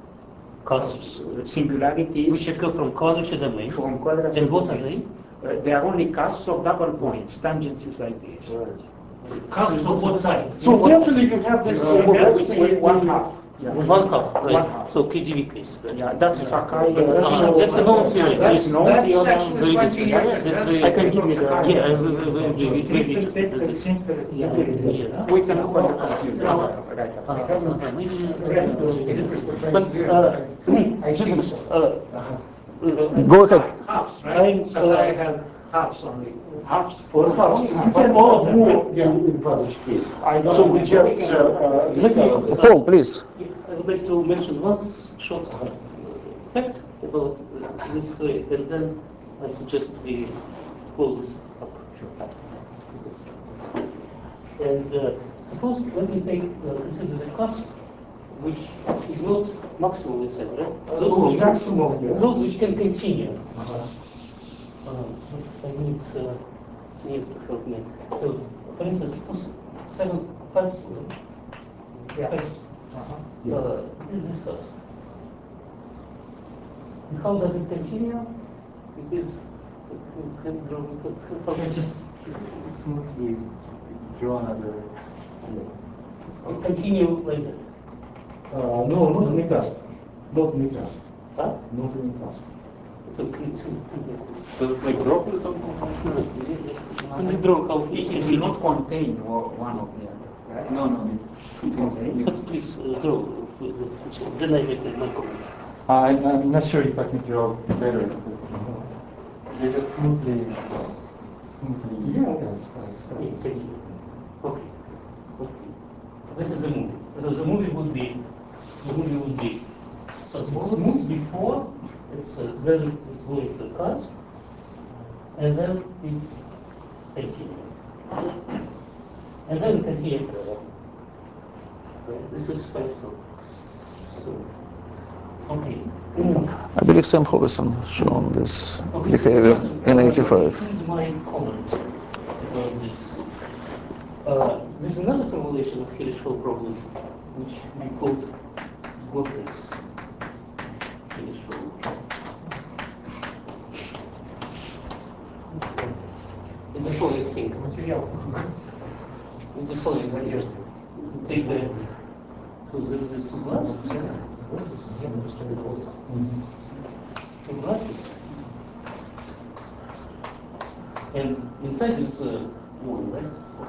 Speaker 5: Cusps,
Speaker 3: uh, singularities
Speaker 5: which occur from quadrature domains.
Speaker 3: from quadrature
Speaker 5: And what are
Speaker 3: domains.
Speaker 5: they?
Speaker 3: Uh, they are only cusps of double points, tangencies like this.
Speaker 5: Cusps of what type?
Speaker 6: so naturally you have this.
Speaker 3: Uh,
Speaker 6: well,
Speaker 3: that's
Speaker 6: the-
Speaker 3: with one half. Yeah.
Speaker 5: One half, right?
Speaker 3: One half.
Speaker 5: So K D V case. Right?
Speaker 3: Yeah, that's Sakai.
Speaker 6: Yeah, that's
Speaker 5: Uh,
Speaker 6: so-
Speaker 5: that's a known theory.
Speaker 3: That's
Speaker 5: Yes.
Speaker 3: known
Speaker 4: That
Speaker 3: theorem.
Speaker 4: section
Speaker 5: very
Speaker 4: is
Speaker 5: good.
Speaker 4: twenty
Speaker 5: Yeah,
Speaker 4: years.
Speaker 5: yeah, that's
Speaker 4: That's
Speaker 5: very-
Speaker 3: I can give you the-
Speaker 5: Yeah, I will- will- will be very good. That's it.
Speaker 4: Yeah.
Speaker 5: Yeah.
Speaker 3: We can look on the computer.
Speaker 4: No.
Speaker 3: Right
Speaker 5: Uh,
Speaker 3: after.
Speaker 5: uh, maybe,
Speaker 4: Read those papers for
Speaker 5: but,
Speaker 4: twenty years.
Speaker 5: uh,
Speaker 4: I think so.
Speaker 5: uh, uh,
Speaker 1: go ahead.
Speaker 4: Halves,
Speaker 5: I'm,
Speaker 4: right? So
Speaker 5: uh,
Speaker 4: I had halves only.
Speaker 3: Halves.
Speaker 6: Or halves. You can have more in, in quadrature case.
Speaker 3: I don't
Speaker 6: So
Speaker 3: know.
Speaker 6: we just uh, uh, discovered this.
Speaker 1: Paul, please.
Speaker 5: I would like to mention one short fact about uh, this story, and then I suggest we close this up. Because- And uh, suppose when we take uh, consider the cusp, which is not maximal itself, right? Those,
Speaker 6: Oh,
Speaker 5: which,
Speaker 6: maximum, yeah.
Speaker 5: those which can continue. Uh, I need uh, Sunil to help me. So, for instance, two, s- seven, five,
Speaker 4: Yeah.
Speaker 5: five,
Speaker 6: Yeah.
Speaker 5: uh, is this cusp. And how does it continue? It is just
Speaker 6: Smoothly draw another.
Speaker 5: continue like that.
Speaker 6: Uh, no, not in the cusp. Not in the cusp.
Speaker 5: Huh?
Speaker 6: Not in the cusp.
Speaker 5: So can, so,
Speaker 3: So like drop or something?
Speaker 5: no, yes, can you draw how
Speaker 8: It,
Speaker 5: it
Speaker 8: it will not contain o- one of the other, right?
Speaker 3: No, no. It contains.
Speaker 5: But please uh, draw for the future. Then I make my comments.
Speaker 9: I'm, I'm not sure if I can draw better because they just smoothly, smoothly.
Speaker 6: Yeah, that's fine.
Speaker 5: Okay, thank you. Okay. Okay. This is a movie. So the movie would be, the movie would be smooth before, it's, uh, then it's going to cusp, and then it's continuing. And then continue. This is special. So, okay.
Speaker 1: I believe Sam Hoverson shown this
Speaker 5: Okay,
Speaker 1: behavior
Speaker 5: so
Speaker 1: in eighty-five.
Speaker 5: here's my comment about this. Uh, there's another formulation of Hirschfeld problem, which we called vortex Hirschfeld. It's a following thing. It's a following thing. Take the, so there are two glasses. Two glasses. And inside is uh, one, right?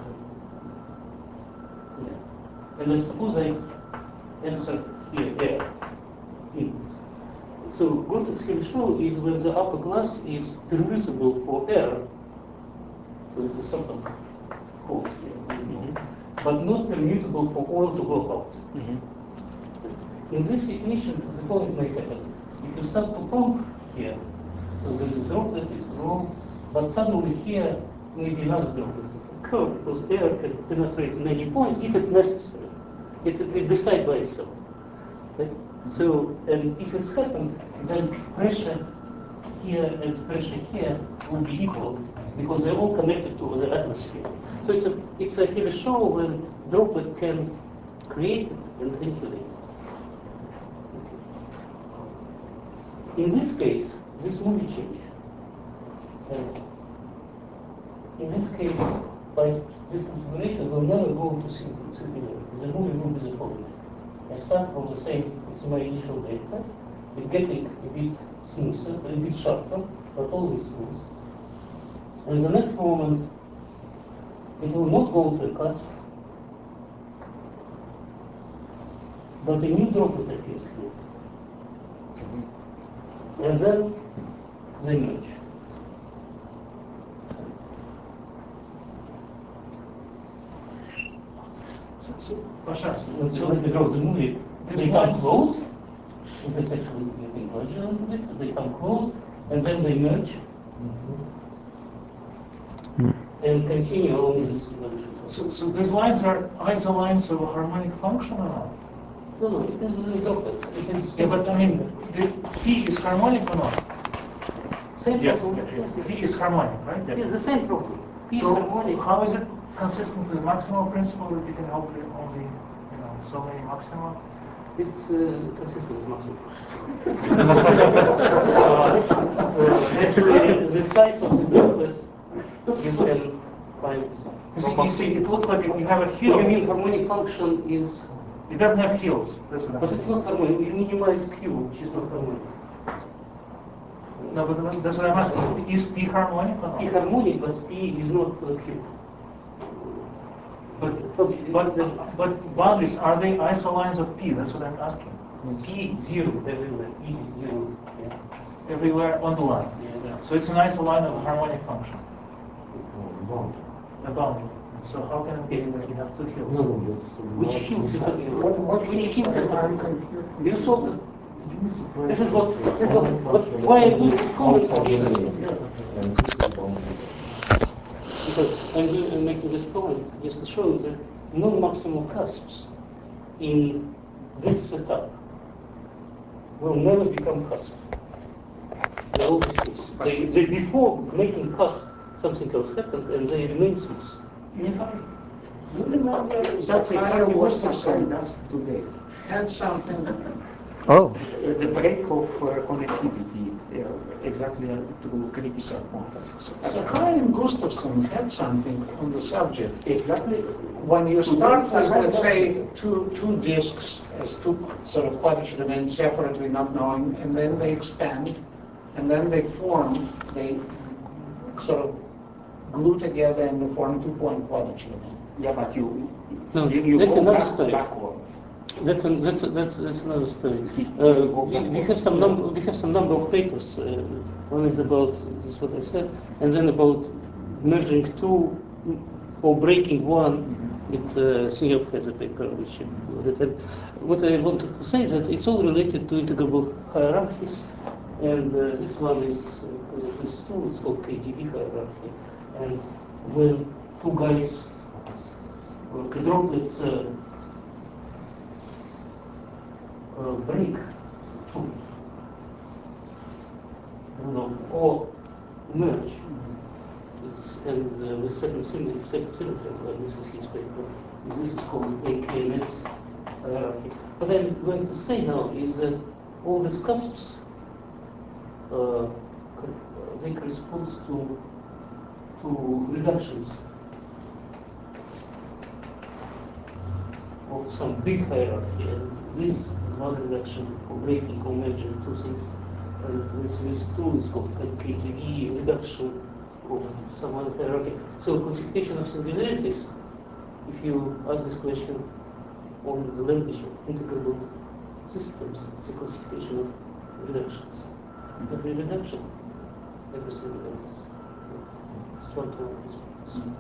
Speaker 5: Yeah. And I suppose I enter here air in. So vortex Hirschfeld is when the upper glass is permissible for air. So it's a sort of hole here. Mm-hmm. But not permissible for oil to go out. Mm-hmm. In this situation, the following may happen. If you start to pump here, so there is a droplet, it's low, but suddenly here maybe another droplet occur because air can penetrate in any point if it's necessary. It will decide by itself. Right? So, and if it's happened, then pressure here and pressure here will be equal because they're all connected to the atmosphere. So it's a it's a Hirschfeld when droplet can create it and ventilate it. In this case, this will be changed. And in this case, by this configuration, we'll never go to singularity. The movie will be the following. I start from the same, it's my initial data. It's getting a bit smoother, a bit sharper, but always smooth. And the next moment, it will not go to a cusp, but a new droplet appears here. And then they merge.
Speaker 2: So, so, Bashar,
Speaker 5: So, so when they draw the movie,
Speaker 2: This
Speaker 5: they come
Speaker 2: lines-
Speaker 5: close. It's actually getting larger a little bit. They come close, and then they merge. And continue along this evolution.
Speaker 2: so, so these lines are isolines of a harmonic function or not?
Speaker 5: No, no, it is a droplet. It is.
Speaker 2: Yeah, but I mean, the P is harmonic or not?
Speaker 5: Same
Speaker 2: Yes,
Speaker 5: problem.
Speaker 2: yeah, yeah. P is harmonic, right?
Speaker 5: Yeah, the same problem. P is
Speaker 2: So
Speaker 5: harmonic.
Speaker 2: how is it consistent with the maximal principle that you can help with only, you know, so many maxima?
Speaker 5: It's uh, consistent with maximum. uh, actually, the size of the droplet, you can find.
Speaker 2: You see, you see, it looks like you have a
Speaker 5: What
Speaker 2: heel.
Speaker 5: you mean harmonic function is,
Speaker 2: It doesn't have heels. That's what I'm
Speaker 5: but
Speaker 2: saying.
Speaker 5: it's not harmonic. You minimize Q, which is not harmonic.
Speaker 2: No, but that's what I'm asking. Is P harmonic or
Speaker 5: P
Speaker 2: not?
Speaker 5: harmonic, but P is not uh, Q.
Speaker 2: But, but, but boundaries, are they isolines of P? That's what I'm asking.
Speaker 5: P zero everywhere. P is zero. Yeah.
Speaker 2: Everywhere on the line.
Speaker 5: Yeah.
Speaker 2: So it's an isoline of a harmonic function,
Speaker 6: No,
Speaker 2: a boundary. So how can it be that you have two heels?
Speaker 6: no, that's
Speaker 5: Which
Speaker 6: not-
Speaker 5: Q is it?
Speaker 4: What, what
Speaker 5: Which
Speaker 4: is,
Speaker 5: Q is it?
Speaker 4: I'm confused.
Speaker 5: You saw the.
Speaker 6: This
Speaker 5: This is what. This is what. what why I do this comment for this?
Speaker 6: And this is boundary.
Speaker 5: Because I'm, doing, I'm making this comment just to show that non-maximal cusps in this setup will never become cusp. In all these cases. They, they, before making cusp, something else happened and they remain smooth.
Speaker 4: If I, you remember
Speaker 8: That's exactly what
Speaker 4: Gustafson
Speaker 8: does today.
Speaker 4: had something,
Speaker 1: Oh,
Speaker 8: The break of uh, connectivity uh, exactly to critical points.
Speaker 4: so Karin Gustafson had something on the subject.
Speaker 8: Exactly.
Speaker 4: When you start with, let's say, two, two disks as two sort of quadrants remain separately, not knowing, and then they expand, and then they form, they sort of glue together and they form two-point quadrature domain.
Speaker 8: Yeah, but you,
Speaker 5: No,
Speaker 8: you, you
Speaker 5: that's
Speaker 8: go
Speaker 5: another
Speaker 8: back,
Speaker 5: story.
Speaker 8: backwards.
Speaker 5: That's an, that's a, that's that's another story. Uh, we, we have some number we have some number of papers. Uh, one is about this is what I said, and then about merging two or breaking one. With uh, Singh has a paper which and what I wanted to say is that it's all related to integrable hierarchies, and uh, this one is uh, this tool. It's called K D V hierarchy, and when two guys uh, droplets. Uh, Uh, break two, you know, or merge. It's, and uh, with second symmetry, second symmetry, well, this is his paper. This is called A K N S hierarchy. What I'm going to say now is that all these cusps, uh, they correspond to to reductions of some big hierarchy, and this is one reduction for breaking or merging two things. And this, this tool is called K T V reduction of some other hierarchy. So classification of singularities, if you ask this question on the language of integrable systems, it's a classification of reductions. Every reduction, every singularity. It's one to one response.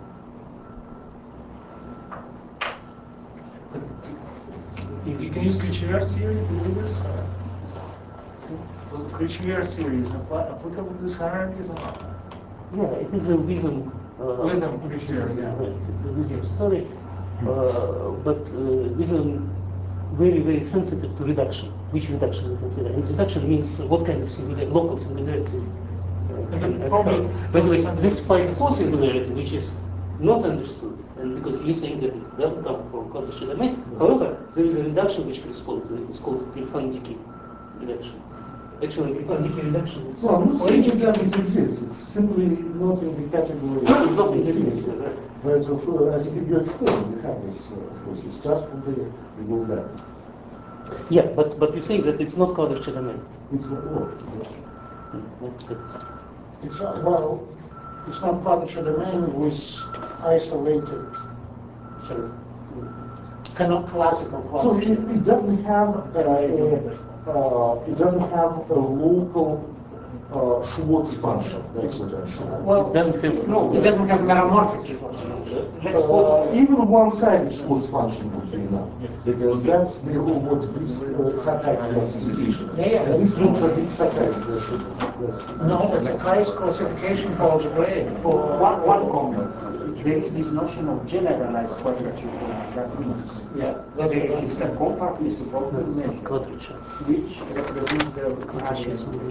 Speaker 2: You can use Krichyar theory to do this? Well, Krichyar theory is appli- applicable to this hierarchies?
Speaker 5: Yeah, it is a wisdom. Uh,
Speaker 2: Wisdom, Krichyar, yeah.
Speaker 5: It's a wisdom story, uh, but uh, wisdom very, very sensitive to reduction. Which reduction we consider? And reduction means what kind of singularity, local singularity. Uh, can occur. By the way, this five four singularity, which is not understood, and because you're saying that it doesn't come from quadrature domain. However, there is a reduction which corresponds to it. It's called Grifan-Dickey reduction. Actually, Grifan-Dickey reduction. It's
Speaker 6: Well, I'm not saying it
Speaker 5: it
Speaker 6: doesn't exist. It's simply not in the category
Speaker 5: It's not in the
Speaker 6: of
Speaker 5: category, right.
Speaker 6: Whereas, of, uh, as you explained, you have this, uh, of course, you start from there, you go back.
Speaker 5: Yeah, but but you're saying that it's not quadrature domain.
Speaker 6: It's not work.
Speaker 5: That's it.
Speaker 4: It's, uh, well, it's not quadrature domain with isolated, sort of, cannot classical
Speaker 6: So
Speaker 4: quadrature.
Speaker 6: it, it doesn't have uh, a, uh, it doesn't have a local uh, Schwartz function. That's what I'm saying.
Speaker 4: Well,
Speaker 5: It doesn't have
Speaker 4: no, it doesn't have metamorphic Schwartz function.
Speaker 5: Let's
Speaker 6: Uh,
Speaker 5: focus.
Speaker 6: even one-sided Schwartz function would be enough, because that's the what gives uh, Sakai classification.
Speaker 4: Yeah, yeah.
Speaker 6: And this contradicts Sakai classification.
Speaker 4: No, it's a Kai's classification for algebraic, for...
Speaker 8: One, one comment. There is this notion of generalized quadrature. That means
Speaker 4: Yeah, that's
Speaker 8: there
Speaker 4: what I'm
Speaker 8: exists a
Speaker 4: saying.
Speaker 8: compartmental measure
Speaker 5: Quadrature.
Speaker 8: which represents the Ashes